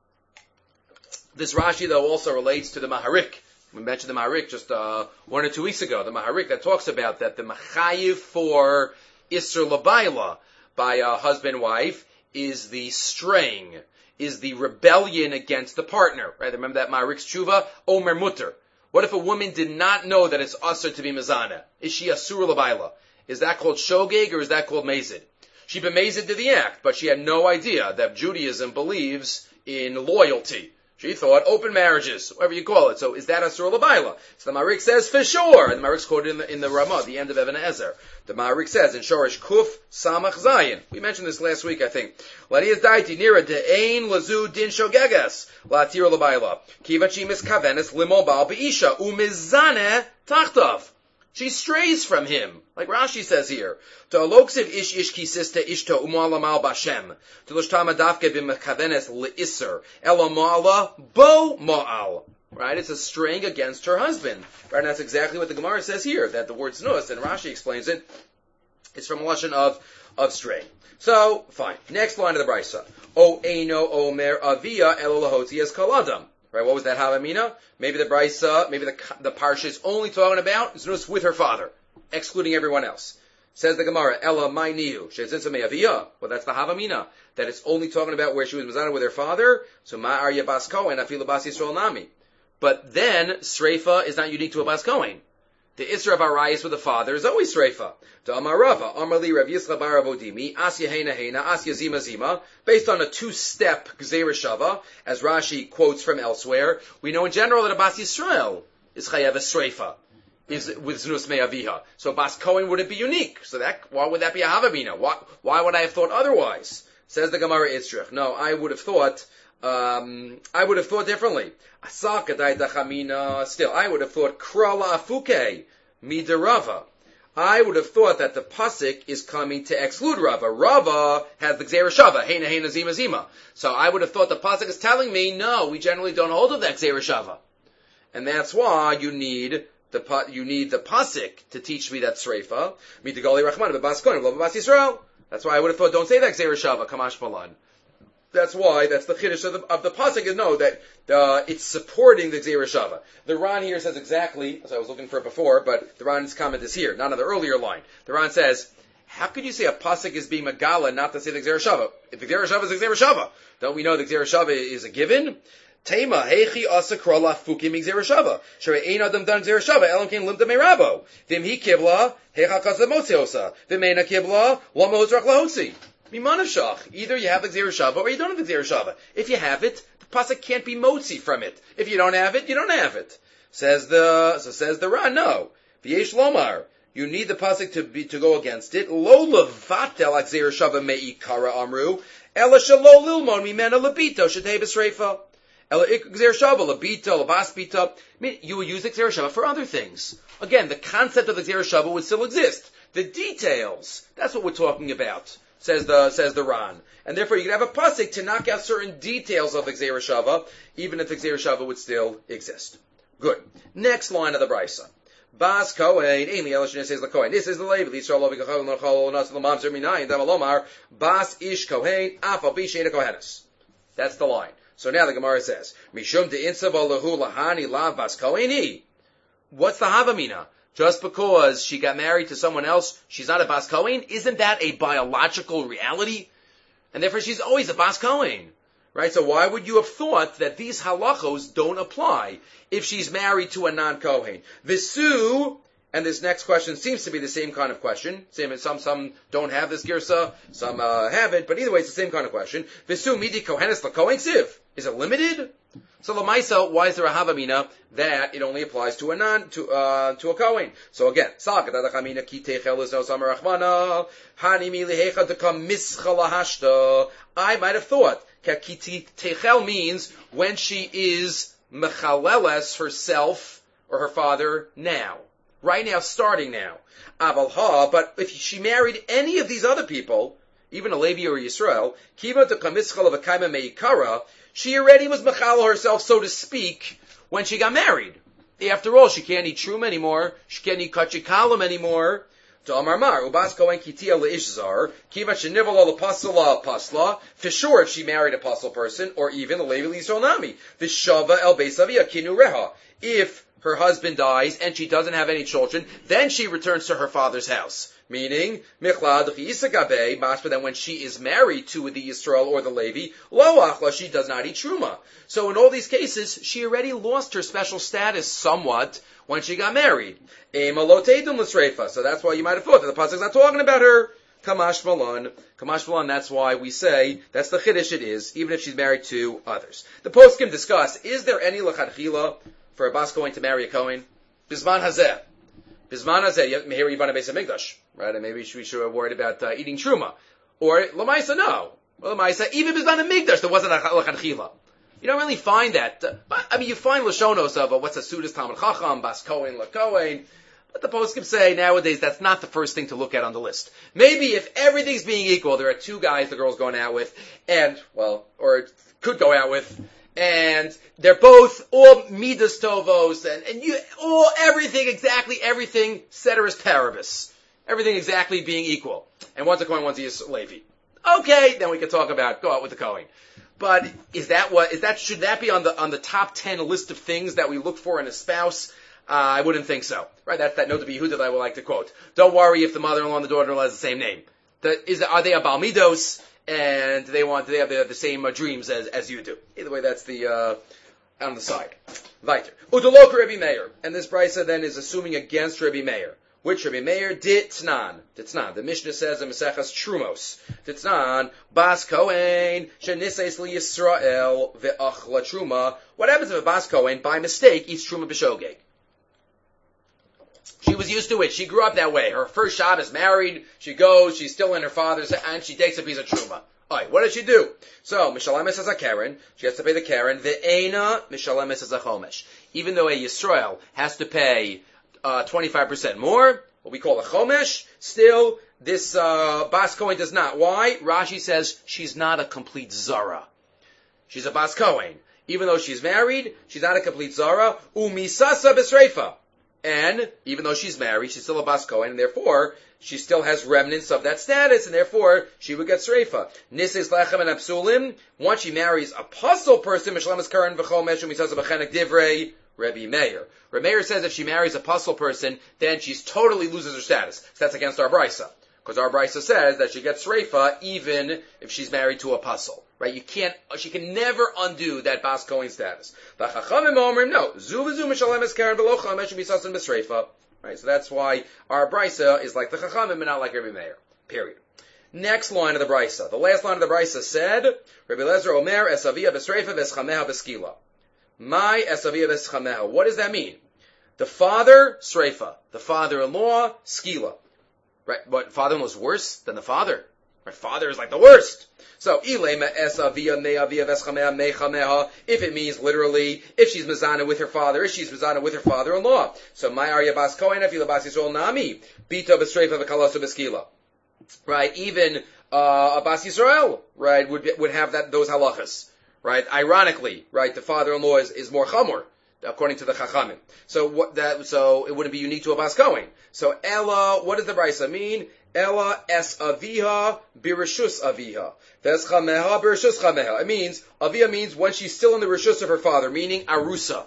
This Rashi though also relates to the Maharik. We mentioned the Maharik just uh, one or two weeks ago. The Maharik that talks about that the Machayiv for Isser Labaila by a husband-wife is the straying, is the rebellion against the partner. Right? Remember that Ma'arik's tshuva? Omer mutter. What if a woman did not know that it's usher to be mezana? Is she asur l'bayla? Is that called shogeg or is that called mazid? She bemazid to the act, but she had no idea that Judaism believes in loyalty. She thought open marriages, whatever you call it. So is that asur l'bayla? So the Ma'arik says for sure, and the Ma'arik's quoted in the, in the Ramah, the end of Even Ezer. The Ma'arik says in Shorish Kuf Samach Zayin. We mentioned this last week, I think. Ladias daiti nira de'ein lazu din shogeges latir l'bayla kivachi miskavenes limon bal be'isha umizane tachtav. She strays from him, like Rashi says here. To aloksiv ish ish kisista ishto umalamal bashem. To l'shtama dafke b'mekavenes le'isser elomala bo ma'al. Right? It's a straying against her husband. Right? And that's exactly what the Gemara says here, that the word znus, and Rashi explains it, it's from a lashon of, of straying. So, fine. Next line of the Brisa. O eino omer avia elo lahotzi es kaladam. Right? What was that havamina? Maybe the Brisa, maybe the, the parsha is only talking about znus with her father, excluding everyone else. Says the Gemara, Ella my niu, shezinsa me avia. Well, that's the havamina, that it's only talking about where she was mezana with her father. So ma arya bas kohen afilu bas Yisrael nami. But then, Sreifa is not unique to a Bas Kohen. The Isra of Arayis with the father is always Sreifa. To Amarava, Amarli Rav Yisra bar Avodimi, Asya Hena Hena, Asya Zima Zima, based on a two-step Gzeira Shava, as Rashi quotes from elsewhere, we know in general that a Bas Yisrael is Chayev Sreifa, is with Znus Me'aviha. So Bas Kohen wouldn't be unique. So that, why would that be a Havamina? Why, why would I have thought otherwise? Says the Gemara Itzrich. No, I would have thought, Um, I would have thought differently. Still, I would have thought krala afuke midarava. I would have thought that the pasuk is coming to exclude Rava. Rava has the Gzeira Shava, Heina Heina Zima Zima. So I would have thought the pasuk is telling me, no, we generally don't hold of that Gzeira Shava, and that's why you need the you need the pasuk to teach me that Sreifa. Mitagali Rachman b'Bas Kohen b'Bas Yisrael. That's why I would have thought, don't say that Gzeira Shava, Kamash Malan. That's why, that's the chiddush of the, of the pasuk is no, that uh, it's supporting the Gzeira Shava. The Ran here says exactly, as I was looking for it before, but the Ran's comment is here, not on the earlier line. The Ran says, how could you say a pasuk is being megala not to say the Gzera Shava? If the Gzera Shava is the Gzera Shava, don't we know the Gzera Shava is a given? Tema hechi asa krola fukim Gzera Shava. Shere ein adam dan Gzera Shava elam kein limda meirabo. Vim hi kibla hecha kasa motzeosa. Vim eina kibla lama hozrach lahotzi. Mimanavshach. Either you have the Gzera Shava or you don't have the Gzera Shava. If you have it, the pasuk can't be motzi from it. If you don't have it, you don't have it. Says the so says the Ran. No. V'yesh lomar. You need the pasuk to be to go against it. Lo levatel Gzera Shava meikara amru. Ela shelo lilmon mimena lebito shetei b'sreifa. Ela Gzera Shava lebito lebaspita. I mean, you would use the Gzera Shava for other things. Again, the concept of the Gzera Shava would still exist. The details, that's what we're talking about. Says the says the Ran, and therefore you can have a pasuk to knock out certain details of the Gzera Shava, even if the Gzera Shava would still exist. Good. Next line of the Brisa. Bas Kohen, Amy Elishin says the Kohen. This is the label. Yisrael lo v'kachol no chol nas l'mamzer minayin damalomar Bas ish Kohen afal b'sheina Kohenes. That's the line. So now the Gemara says Mishum de'insav alahu lahani lav Bas Koheni. What's the havamina? Just because she got married to someone else, she's not a Bas Kohen? Isn't that a biological reality? And therefore she's always a Bas Kohen. Right? So why would you have thought that these halachos don't apply if she's married to a non-Kohen? Visu, and this next question seems to be the same kind of question. Same, some some don't have this girsa, some uh, have it, but either way it's the same kind of question. Visu midi kohenes lakohen siv. Is it limited? So Lamaisa, why is there a havamina that it only applies to a non to uh, to a Kohen? So again, Sakatadachamina ki techel is no samar achmana hani milihecha to come mischalahashta. I might have thought ki techel means when she is mechaleles herself or her father now, right now, starting now. Avalha, but if she married any of these other people, even a Levi or Yisrael, kiva to come mischalav meikara. She already was mechal herself, so to speak, when she got married. After all, she can't eat shroom anymore. She can't eat kachikalam anymore. To Amar Mar, ubas kohen kitia leishzar, kiva shenival al pasla pasla. For sure, if she married a pasul person, or even the Levi Yisrael nami, the shava el beisavia kinu reha. If her husband dies and she doesn't have any children, then she returns to her father's house. Meaning, Michlad Isagabe, Mashma, that when she is married to the Yisrael or the Levi, Lo Achla, she does not eat Truma. So in all these cases, she already lost her special status somewhat when she got married. Ema Lo Teidum L'Sreifa. So that's why you might have thought that the Pasuk's not talking about her. Kamash Malon. Kamash Malon, that's why we say, that's the Chiddush it is, even if she's married to others. The poskim discuss, is there any L'Chadchila for a Bas Kohen to marry a Kohen? Bisman Hazeh. Bisman Hazeh, here you Beis HaMikdash. Right, and maybe we should be worried about uh, eating truma, or lamaisa no. Well, lamaisa even bisman hamikdash there wasn't a lachanchila. You don't really find that. Uh, but, I mean, you find lashonos of uh, what's a sudas talmid chacham, bas kohen, la kohen. But the poskim say nowadays that's not the first thing to look at on the list. Maybe if everything's being equal, there are two guys the girl's going out with, and well, or could go out with. And they're both all midas tovos, and, and you all everything exactly everything ceteris paribus. Everything exactly being equal. And one's a Kohen, one's a Levi. Okay, then we can talk about go out with the Kohen. But is that what, is that, should that be on the, on the top ten list of things that we look for in a spouse? Uh, I wouldn't think so. Right, that's that note to be Yehuda that I would like to quote. Don't worry if the mother-in-law and the daughter-in-law has the same name. The, is, are they a Baal Midos? And do they want, do they have the, the same uh, dreams as, as you do? Either way, that's the, uh, on the side. Weiter. Udolok Rabbi Meir. And this brisa then is assuming against Rabbi Meir. Which Rabbi Meir did Tnan. Tnan. The Mishnah says in Maseches Trumos. Tnan. Bas Kohen. Shenises li Yisrael ve'achla Truma. What happens if a Bas Kohen, by mistake, eats Truma b'shogeg? She was used to it. She grew up that way. Her first Shabbos married. She goes. She's still in her father's, and she takes a piece of Truma. Alright, what does she do? So, Mishalemes is a Karen. She has to pay the Karen. Ve'ena Mishalemes is a Chomesh. Even though a Yisrael has to pay Uh, twenty-five percent more, what we call a chomesh, still, this, uh, Bas Kohen does not. Why? Rashi says she's not a complete Zara. She's a Bas Kohen. Even though she's married, she's not a complete Zara. Umisasa b'sreifa. And, even though she's married, she's still a Bas Kohen, and therefore, she still has remnants of that status, and therefore, she would get Sreifa. Nisis lechem and apsulim, once she marries a puzzle person, Mishlemes Karen v'chomesh, umisasa b'chenek divrei, Rabbi Meir. Rabbi Meir says if she marries a puzzle person, then she totally loses her status. So that's against our brisa. Because our Brisa says that she gets Sreifa even if she's married to a Pasul. Right? You can't, she can never undo that Bas Kohen status. The Chachamim Omrim, no. Zu v'zu mishalem es karen v'lo chamesh misasan b'sreifa. Right? So that's why our Brisa is like the Chachamim and not like Rabbi Meir. Period. Next line of the Brisa. The last line of the Brisa said, Rabbi Lezer Omer esavia b'sreifa v'schameha b'skila. My esavia v'schameha. What does that mean? The father, Sreifa. The father-in-law, Skila. Right? But father-in-law is worse than the father. Right? Father is like the worst. So, if it means literally, if she's mezana with her father, if she's mezana with her father-in-law. So, my Arya Bas Kohen, Afila Bas Yisrael Nami, Bita B'Sreifa V'Kalaso B'Skila. Right? Even uh, a Bas Yisrael, right, would would have that those halachas. Right? Ironically, right, the father-in-law is, is more chamor, according to the Chachamim. So, what that, so it wouldn't be unique to a Bas Kohen. So, Ella, what does the Brisa mean? Ella es aviha birishus aviha. Ves chameha birishus chameha. It means, aviha means when she's still in the rishus of her father, meaning arusa.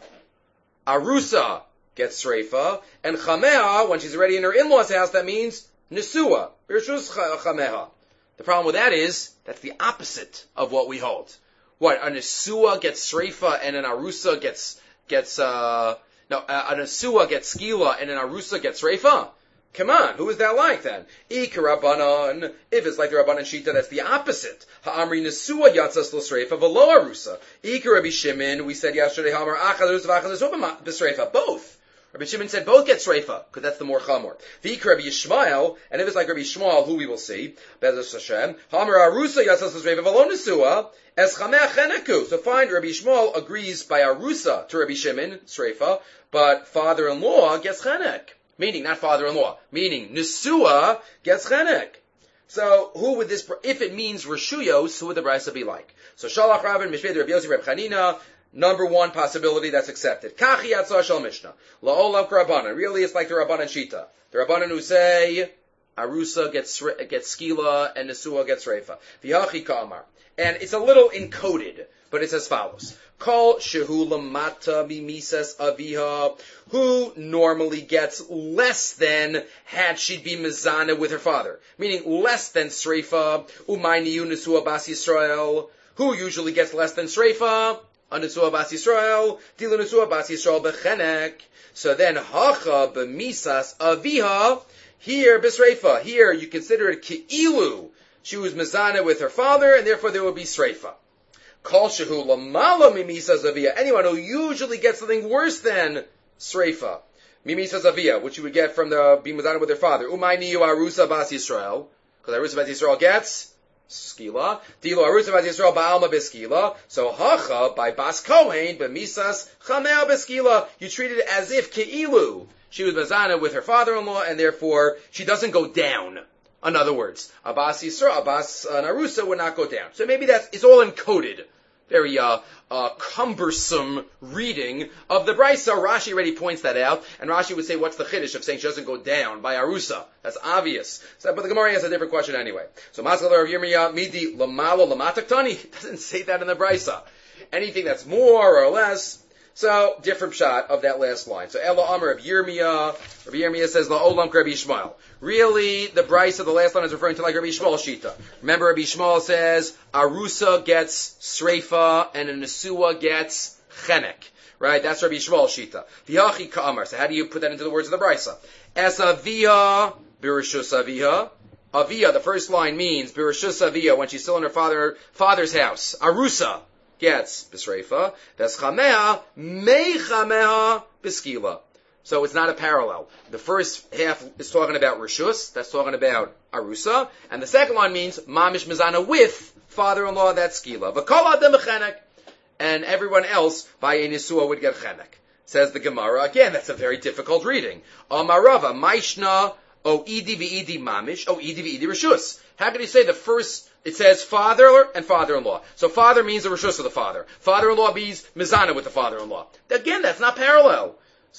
Arusa gets sreifa, and chameha, when she's already in her in-laws' house, that means nesua, birishus chameha. The problem with that is, that's the opposite of what we hold. What, a nesua gets sreifa, and an arusa gets, gets, uh, no, a nesua gets skila, and an arusa gets sreifa? Come on, who is that like then? Ika Rabbanan, if it's like the Rabbanan Shita, that's the opposite. Ha'amri Nesua Yatzas L'Sreifa V'lo Arusa. Ika Rabbi Shimon, we said yesterday, Ha'amar Achad Arusa V'achad B'Sreifa. Both. Rabbi Shimon said both get Sreifa, because that's the more Chamor. V'ika Rabbi Yishmael, and if it's like Rabbi Yishmael, who we will see, Bezos Hashem, Ha'amar Arusa Yatzas L'Sreifa V'lo Nesua, Es Chameh Cheneku. So fine, Rabbi Yishmael agrees by Arusa to Rabbi Shimon, Sreifa, but father-in-law gets Chenek. Meaning, not father-in-law. Meaning, Nesua gets chenek. So, who would this, if it means Rishuyos, who would the Brisa be like? So, Shalach Rabin, Mishved Rabbi Yossi, Reb Chanina, number one possibility that's accepted. Kachi Yatzah Shal Mishnah. La'olam Rabbanan. Really, it's like the Rabbanan Shita. The Rabbanan who say, Arusa gets, gets Skila, and Nesua gets Reifa. V'yachi Ka'amar. And it's a little encoded, but it's as follows. Kol shehu lamata mimisas aviha, who normally gets less than had she be mezana with her father, meaning less than sreifa, umayniyu nesua bas Yisrael, who usually gets less than sreifa, a nesua bas Yisrael, dilu nesua bas Yisrael bechenek. So then hacha b'misas aviha, here b'sreifa, here you consider it ki'ilu, she was mezana with her father, and therefore there would be sreifa. Kol shehu lamala mimisa zavia. Anyone who usually gets something worse than sreifa, mimisa zavia, which you would get from the being mezana with their father. Umay niyu arusa bas Yisrael, because arusa bas Yisrael gets skila. Dilo arusa bas Yisrael ba'alma beskila. So hacha by bas kohen b'misas chamel beskila. You treat it as if keilu she was mezana with her father-in-law, and therefore she doesn't go down. In other words, Abbas Yisrael, Abbas uh, Narusa would not go down. So maybe that's, it's all encoded. Very, uh, uh, cumbersome reading of the Brisa. Rashi already points that out, and Rashi would say, what's the chiddush of saying she doesn't go down by Arusa? That's obvious. So, but the Gemara has a different question anyway. So, Maskalar of Yirmiyah, Midi, Lamalo, Lamataktani, doesn't say that in the Brisa. Anything that's more or less. So, different shot of that last line. So, Ela Amar of Yirmiyah, Rabbi Yirmiyah says, La'olam Rabbi Yishmael. Really, the Brisa of the last line is referring to like Rabbi Yishmael Shita. Remember, Rabbi Yishmael says, Arusa gets Sreifa, and a Nesua gets Chenek. Right? That's Rabbi Yishmael Shita. V'yachi Ka'amar. So, how do you put that into the words of the Brisa? Es Aviyah, Birishus Aviyah. Aviyah, the first line means, Birishus Aviyah, when she's still in her father, father's house. Arusa gets B'sreifa, Veschameha, Mechameha, B'skila. So it's not a parallel. The first half is talking about Rishus, that's talking about Arusa, and the second one means Mamish Mizana with father-in-law, that's Skila. V'kol adam Chenek, and everyone else by a Nisua would get Chenek. Says the Gemara, again, that's a very difficult reading. Amarava, Maishna, O Idi v'Idi Mamish, O Idi v'Idi Rishus. How can you say the first, it says father and father-in-law. So father means the Rishus of the father. Father-in-law means Mizana with the father-in-law. Again, that's not parallel.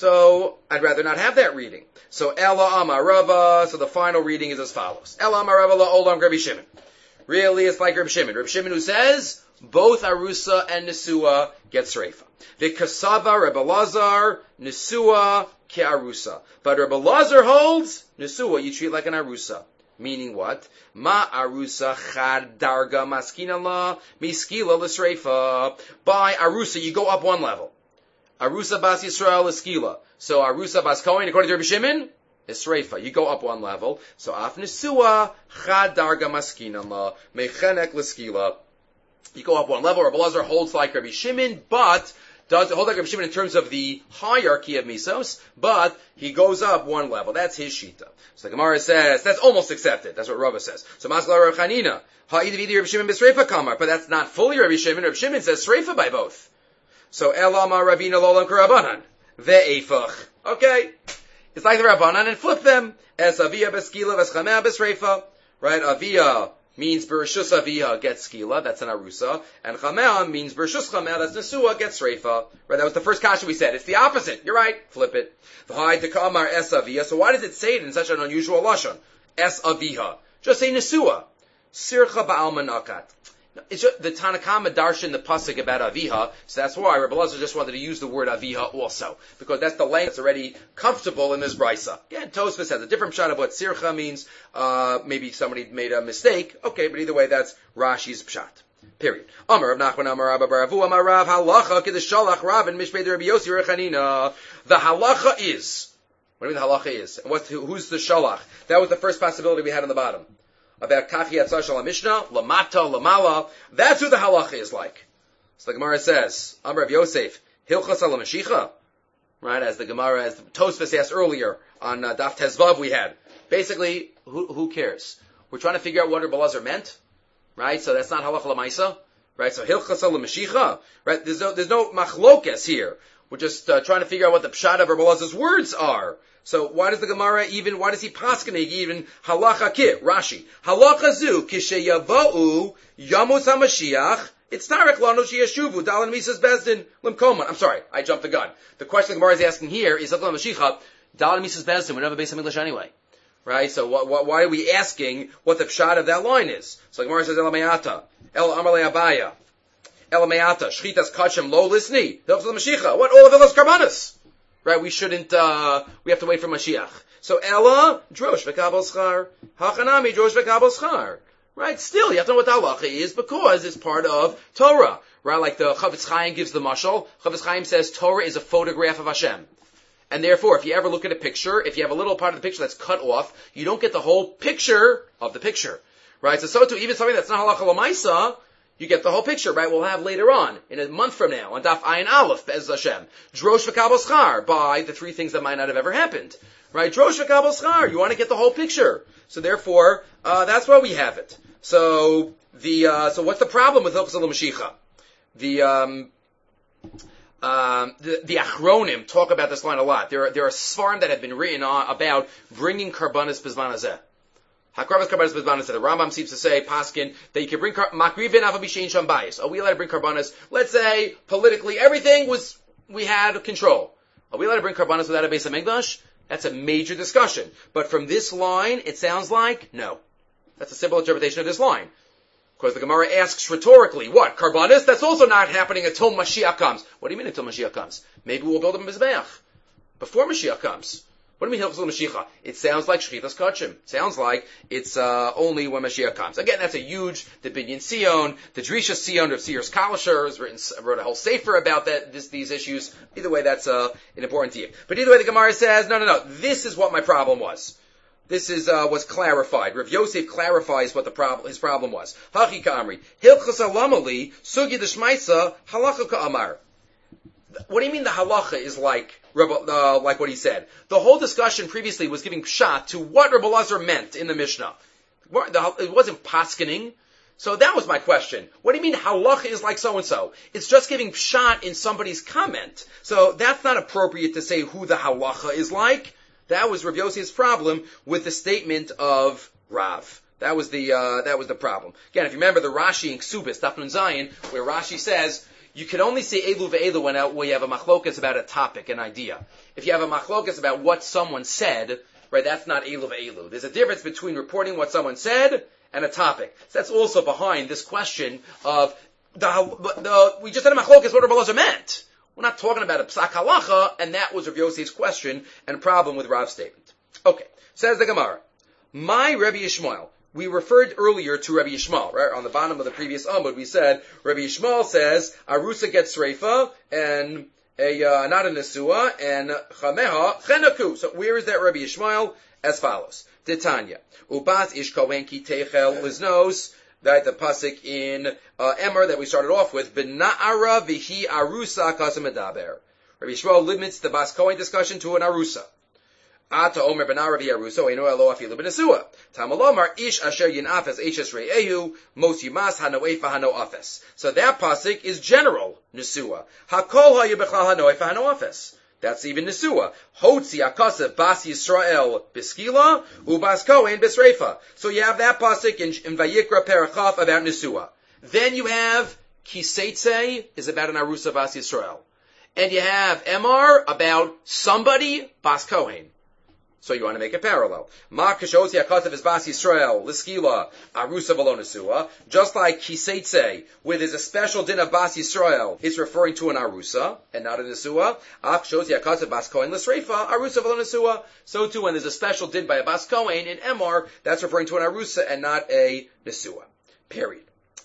So I'd rather not have that reading. So Ela Amarava, so the final reading is as follows. Ela Amarava la'olam Rabbi Shimon. Really, it's like Rabbi Shimon. Rabbi Shimon who says, both Arusa and Nesua get Sreifa. V'kasava Rabbi Lazar, Nesua, Ke'arusa. But Rabbi Lazar holds, Nesua, you treat like an Arusa. Meaning what? Ma arusa chad darga maskina la miskila l'sreifa. By arusa, you go up one level. Arusa bas Yisrael l'skila. So arusa bas Kohen, according to Rabbi Shimon, is sreifa. You go up one level. So af nesua chad darga maskina la mechenek l'skila. You go up one level. Rabbi Elazar holds like Rabbi Shimon, but does hold like Rabbi Shimon in terms of the hierarchy of misos, but he goes up one level. That's his shita. So the Gemara says that's almost accepted. That's what Rava says. So Maskala Rav Chanina, ha'idividi Rabbi Shimon b'sreifa kamar, but that's not fully Rabbi Shimon. Rabbi Shimon says sreifa by both. So Elama Ravina Lolam Karabanan ve'efach. Okay, it's like the Rabbanan and flip them as avia b'skila v'schamea b'sreifa. Right, avia means Bereshus Avia gets skila, that's an arusa, and Chamea means Bereshus Chamea, that's Nesua, gets reifa. Right, that was the first kasha we said. It's the opposite. You're right. Flip it. V'hai tekamar es Avia. So why does it say it in such an unusual lashon? Es Aviha. Just say Nesua. Sircha ba'al manakat. It's just, the Tanakama darshan the pasuk about Aviha, so that's why Rabbi Elazar just wanted to use the word Aviha also, because that's the language that's already comfortable in this brisa. Again, Tosfos has a different shot of what Sircha means. Uh, maybe somebody made a mistake. Okay, but either way, that's Rashi's pshat. Period. Amar Rav Nachman Amar Rabba Baravu Amar Rav Halacha Kiddush Shalach Rav and Mishpei Rabbi Yossi Rechanina. The halacha is. What do you mean the halacha is? And what's who's the Shalach? That was the first possibility we had on the bottom. About Kachi Yatzah Shal Mishnah, Lamata, Lamala. That's who the halacha is like. So the Gemara says, Amar Rav Yosef, Hilchas Al Mashicha. Right, as the Gemara, as the Tosfos asked earlier on uh, Daf Tezvav we had. Basically, who, who cares? We're trying to figure out what Rabbi Elazar meant. Right, so that's not halacha l'maisa. Right, so Hilchas Al Mashicha. Right, there's no, there's no machlokes here. We're just uh, trying to figure out what the pshat of Rabbi Elazar's words are. So why does the Gemara even, why does he paskenig even halacha kit? Rashi. Halacha zu kisheyavau yamus hamashiach itzarech lanu sheyeshuvu dalan misas bezdin limkoman. I'm sorry, I jumped the gun. The question the Gemara is asking here is dalan mashiach dalan misas bezdin. We never base English anyway, right? So wh- wh- why are we asking what the pshat of that line is? So the Gemara says elamayata el amarle abaya elamayata shchitas kachem lo lisni hilchos mashiach. What all of those karbanas? Right, we shouldn't, uh, we have to wait for Mashiach. So, Ella, drosh v'kabel schar. Hachanami, drosh v'kabel schar. Right, still, you have to know what the halacha is because it's part of Torah. Right, like the Chavetz Chaim gives the mashal. Chavetz Chaim says Torah is a photograph of Hashem. And therefore, if you ever look at a picture, if you have a little part of the picture that's cut off, you don't get the whole picture of the picture. Right, so so too, even something that's not halacha l'maisa, you get the whole picture, right? We'll have later on, in a month from now, on Daf Ayin Aleph, Be'ez Hashem. Drosh v'kabel schar, by the three things that might not have ever happened. Right? Drosh v'kabel schar, you want to get the whole picture. So therefore, uh, that's why we have it. So, the, uh, so what's the problem with Hilchos Mashicha? The, um, um, the, the Achronim talk about this line a lot. There are, there are svarim that have been written on, about bringing karbanis b'zman hazeh. Hakravis karbanis b'zman hazeh. The Rambam seems to say, Paskin, that you can bring makrivin avabishein sham bayis. Are we allowed to bring karbanis? Let's say, politically, everything was, we had control. Are we allowed to bring karbanis without a Beis HaMikdash? That's a major discussion. But from this line, it sounds like, no. That's a simple interpretation of this line. Because the Gemara asks rhetorically, what? Karbanis? That's also not happening until Mashiach comes. What do you mean until Mashiach comes? Maybe we'll build a Mizbeach before Mashiach comes. What do you mean Hilchos Mashiach? It sounds like Shchitas Kachim. Sounds like it's uh, only when Mashiach comes. Again, that's a huge, the Binyan Sion, the Drisha Sion of Sears Kalisher has written, wrote a whole sefer about that, this, these issues. Either way, that's uh, an important deal. But either way, the Gemara says, no, no, no, this is what my problem was. This is uh, was clarified. Rav Yosef clarifies what the problem, his problem was. Hachi Kamri, Hilchos Alamali, Sugi Deshmaisa, Halacha Ka'amar. What do you mean the halacha is like uh, like what he said? The whole discussion previously was giving pshat to what Rabbi Elazar meant in the Mishnah. It wasn't paskening. So that was my question. What do you mean halacha is like so-and-so? It's just giving pshat in somebody's comment. So that's not appropriate to say who the halacha is like. That was Rav Yosef's problem with the statement of Rav. That was the uh, that was the problem. Again, if you remember the Rashi in Ksubis, Daf Nun Zayin, where Rashi says, you can only say Elu ve'elu when where you have a machlokas about a topic, an idea. If you have a machlokas about what someone said, right, that's not Elu ve'elu. There's a difference between reporting what someone said and a topic. So that's also behind this question of, the, the we just had a machlokas what Rabbi Elazar meant. We're not talking about a psak halacha, and that was Rav Yosef's question and problem with Rav's statement. Okay, says the Gemara. My Rabbi Yishmael. We referred earlier to Rabbi Yishmael, right? On the bottom of the previous Amud, we said, Rabbi Yishmael says, Arusa gets Sreifa, and a, uh, not a Nesua, and Chameha, Chenaku. So where is that Rabbi Yishmael? As follows. Titania. Ubas ish kohen ki techel liznos. Right, the pasuk in uh, Emor that we started off with, Bena'ara vihi arusa kasamedaber. Rabbi Yishmael limits the Bas Kohen discussion to an arusa. Ata omer bena'ara vihi arusa, eno elo afilu benesua. Tamalomar ish asher yinafes eishes re'ehu, mos yimas hanoefa hanoafes. So that pasuk is general nesua. Hakol ha'yu bechal hanoefa hanoafes. That's even Nesua. Hotzi akasev bas Yisrael biskila ubas Kohen bisreifa. So you have that pasuk in, in Vayikra Perachaf about Nesua. Then you have Kiseitse is about an Arusa bas Yisrael. And you have Emor about somebody bas Kohen. So you want to make a parallel. Ma kashotzi akasev is bas Yisrael liskila Arusa v'lo Nesua. Just like Kiseitse, where there's a special din of bas Yisrael, it's referring to an Arusa and not a Nesua. Ach kashotzi akasev bas Kohen l'sreifa Arusa v'lo Nesua. So too, when there's a special din by a bas Kohen in Emor, that's referring to an Arusa and not a Nesua. Period.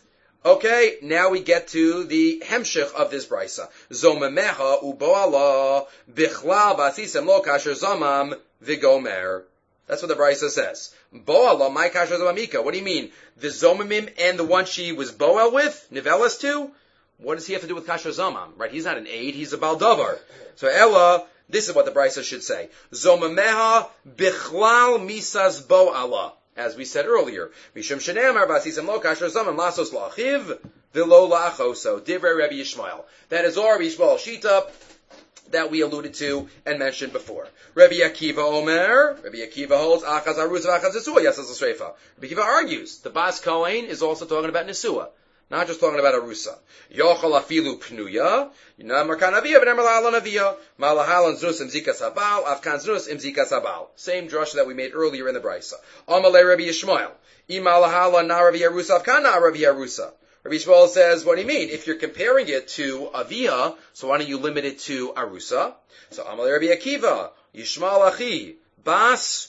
Okay, now we get to the hemshich of this brisa. Zomemecha uboala bichlal basisem lo kasher zomam vigomer. That's what the brisa says. Boala my kasher zomamika. What do you mean? The zomamim and the one she was boel with, nivelas too? What does he have to do with kasher zomam? Right? He's not an aid. He's a baldavar. So Ella, this is what the brisa should say. Zomemeha bichlal misas boala. As we said earlier, Mishum Shenemar Basisem Lo Kasher Zamim Lasos Lachiv V'Lo Lachoso Divrei Rabbi Yishmael. That is our Rabbi Yishmael Shita that we alluded to and mentioned before. Rabbi Akiva Omer, Rabbi Akiva holds Achaz Aruz V'Achaz Nesua Yasas L'Sreifa. Rabbi Akiva argues the Bas Kohen is also talking about Nesua, not just talking about Arusa. Yochel Afilu Pnuya, Yinamar Kanaviyah V'Nemar La'alon Aviyah, Malahalon Znus Im Zikas Habal, Afkan Znus Im Zikas Habal. Same drush that we made earlier in the Brisa. Amalei Rabbi Yishmael, Imalahalon Na Rabbi Arusa, Afkan Na Rabbi Arusa. Rabbi Yishmael says, what do you mean? If you're comparing it to Aviyah, so why don't you limit it to Arusa? So Amalei Rabbi Akiva, Yishmael Achi, Bas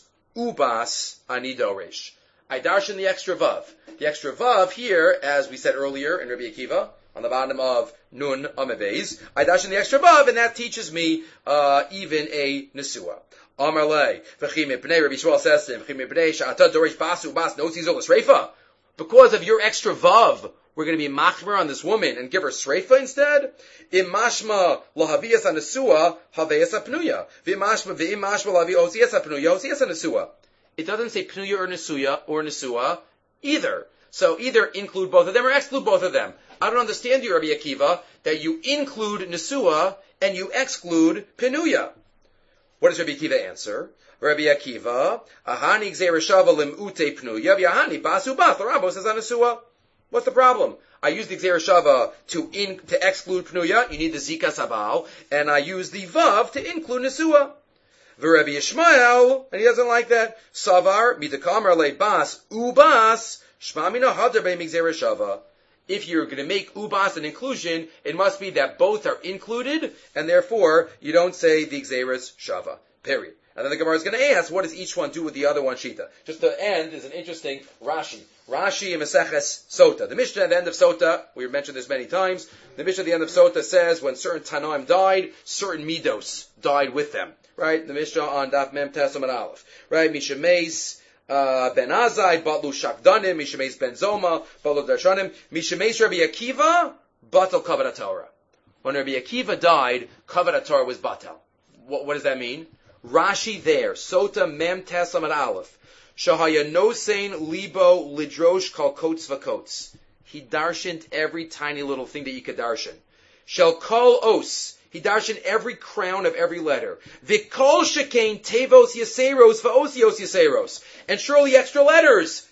Ubas Ani Dorish. I darshan the extra vav. The extra vav here, as we said earlier in Rabbi Akiva, on the bottom of Nun Amebez, I darshan the extra vav, and that teaches me uh, even a Nesua. Amar le, v'chim ipnei, Rabbi Yishmael says to him, v'chim ipnei, sha'ata dorish basu bas notzi zol l'sreifa. Because of your extra vav, we're going to be machmer on this woman and give her sreifa instead? Imashma lahaviyas ha-nesua, haveyas ha-pnuya. V'imashma v'imashma lahaviyas hosiyas ha-pnuya, hosiyas ha-nesua. It doesn't say pnuya or nesuya or nesua either. So either include both of them or exclude both of them. I don't understand you, Rabbi Akiva, that you include nesua and you exclude pnuya. What does Rabbi Akiva answer? Rabbi Akiva, ahani gzeirashava limute pnuya v'ahani basu bath. The Rambam says on nesua. What's the problem? I use the gzeirashava to in to exclude pnuya. You need the zika sabal, and I use the vav to include nesua. The Rabbi Yishmael, and he doesn't like that. Savar, mitakam le bas, ubas, shmamina hadar be migzereshava. If you're going to make ubas an inclusion, it must be that both are included, and therefore you don't say the gzeres shava. Period. And then the Gemara is going to ask, what does each one do with the other one shita? Just to end is an interesting Rashi. Rashi in Maseches Sota. The Mishnah at the end of Sota, we've mentioned this many times, the Mishnah at the end of Sota says when certain Tanoim died, certain Midos died with them. Right? The Mishnah on Daf Mem Tesam and Aleph. Right? Mishameis uh, Ben Azai, Batlu Shakdanim, Mishameis Ben Zoma, Batlu Darshanim, Mishameis Rabbi Akiva, Batal Kavod Torah. When Rabbi Akiva died, Kavod Torah was Batal. What, what does that mean? Rashi there, Sota Mem Tesam and Aleph. Shahaya Nosein Libo Lidrosh Kal Kots Vakots. He darshant every tiny little thing that you could darshan. Shall Kol Os. He darshan every crown of every letter. Vikol shekain tevos yaseros vaosios yaseros. And surely extra letters.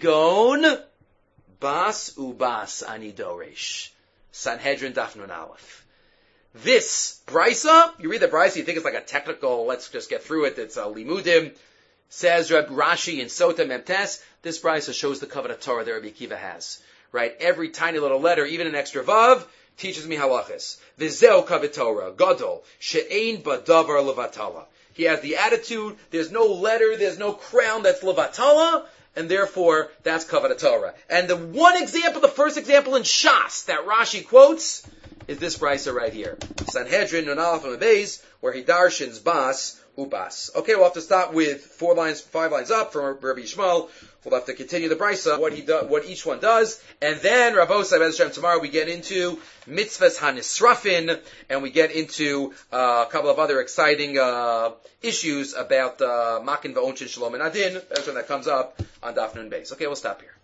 Kigon bas ubas ani doresh. Sanhedrin Daf Nun Aleph. This brisa, you read the brisa, you think it's like a technical, let's just get through it, it's a limudim. Says Reb Rashi in Sota Memtes, this brisa shows the Kavod Torah that Rabbi Akiva has. Right? Every tiny little letter, even an extra vav, teaches me halachas. V'zeo Kavod Torah, gadol, she'ein badavar levatala. he has the attitude, there's no letter, there's no crown that's levatala, and therefore that's kavod Torah. And the one example, the first example in Shas that Rashi quotes is this brisa right here. Sanhedrin Nun Aleph Amud Beis, where he darshins bas ubas. Okay, we'll have to stop with four lines, five lines up from Rabbi Yishmael. We'll have to continue the brisa, what he do, what each one does, and then Rav Osai Bez Hashem tomorrow we get into mitzvahs hanisrafin, and we get into uh, a couple of other exciting uh, issues about uh, makin va'onchin shalom and adin. That's when that comes up on Daf Nun Beis. Okay, we'll stop here.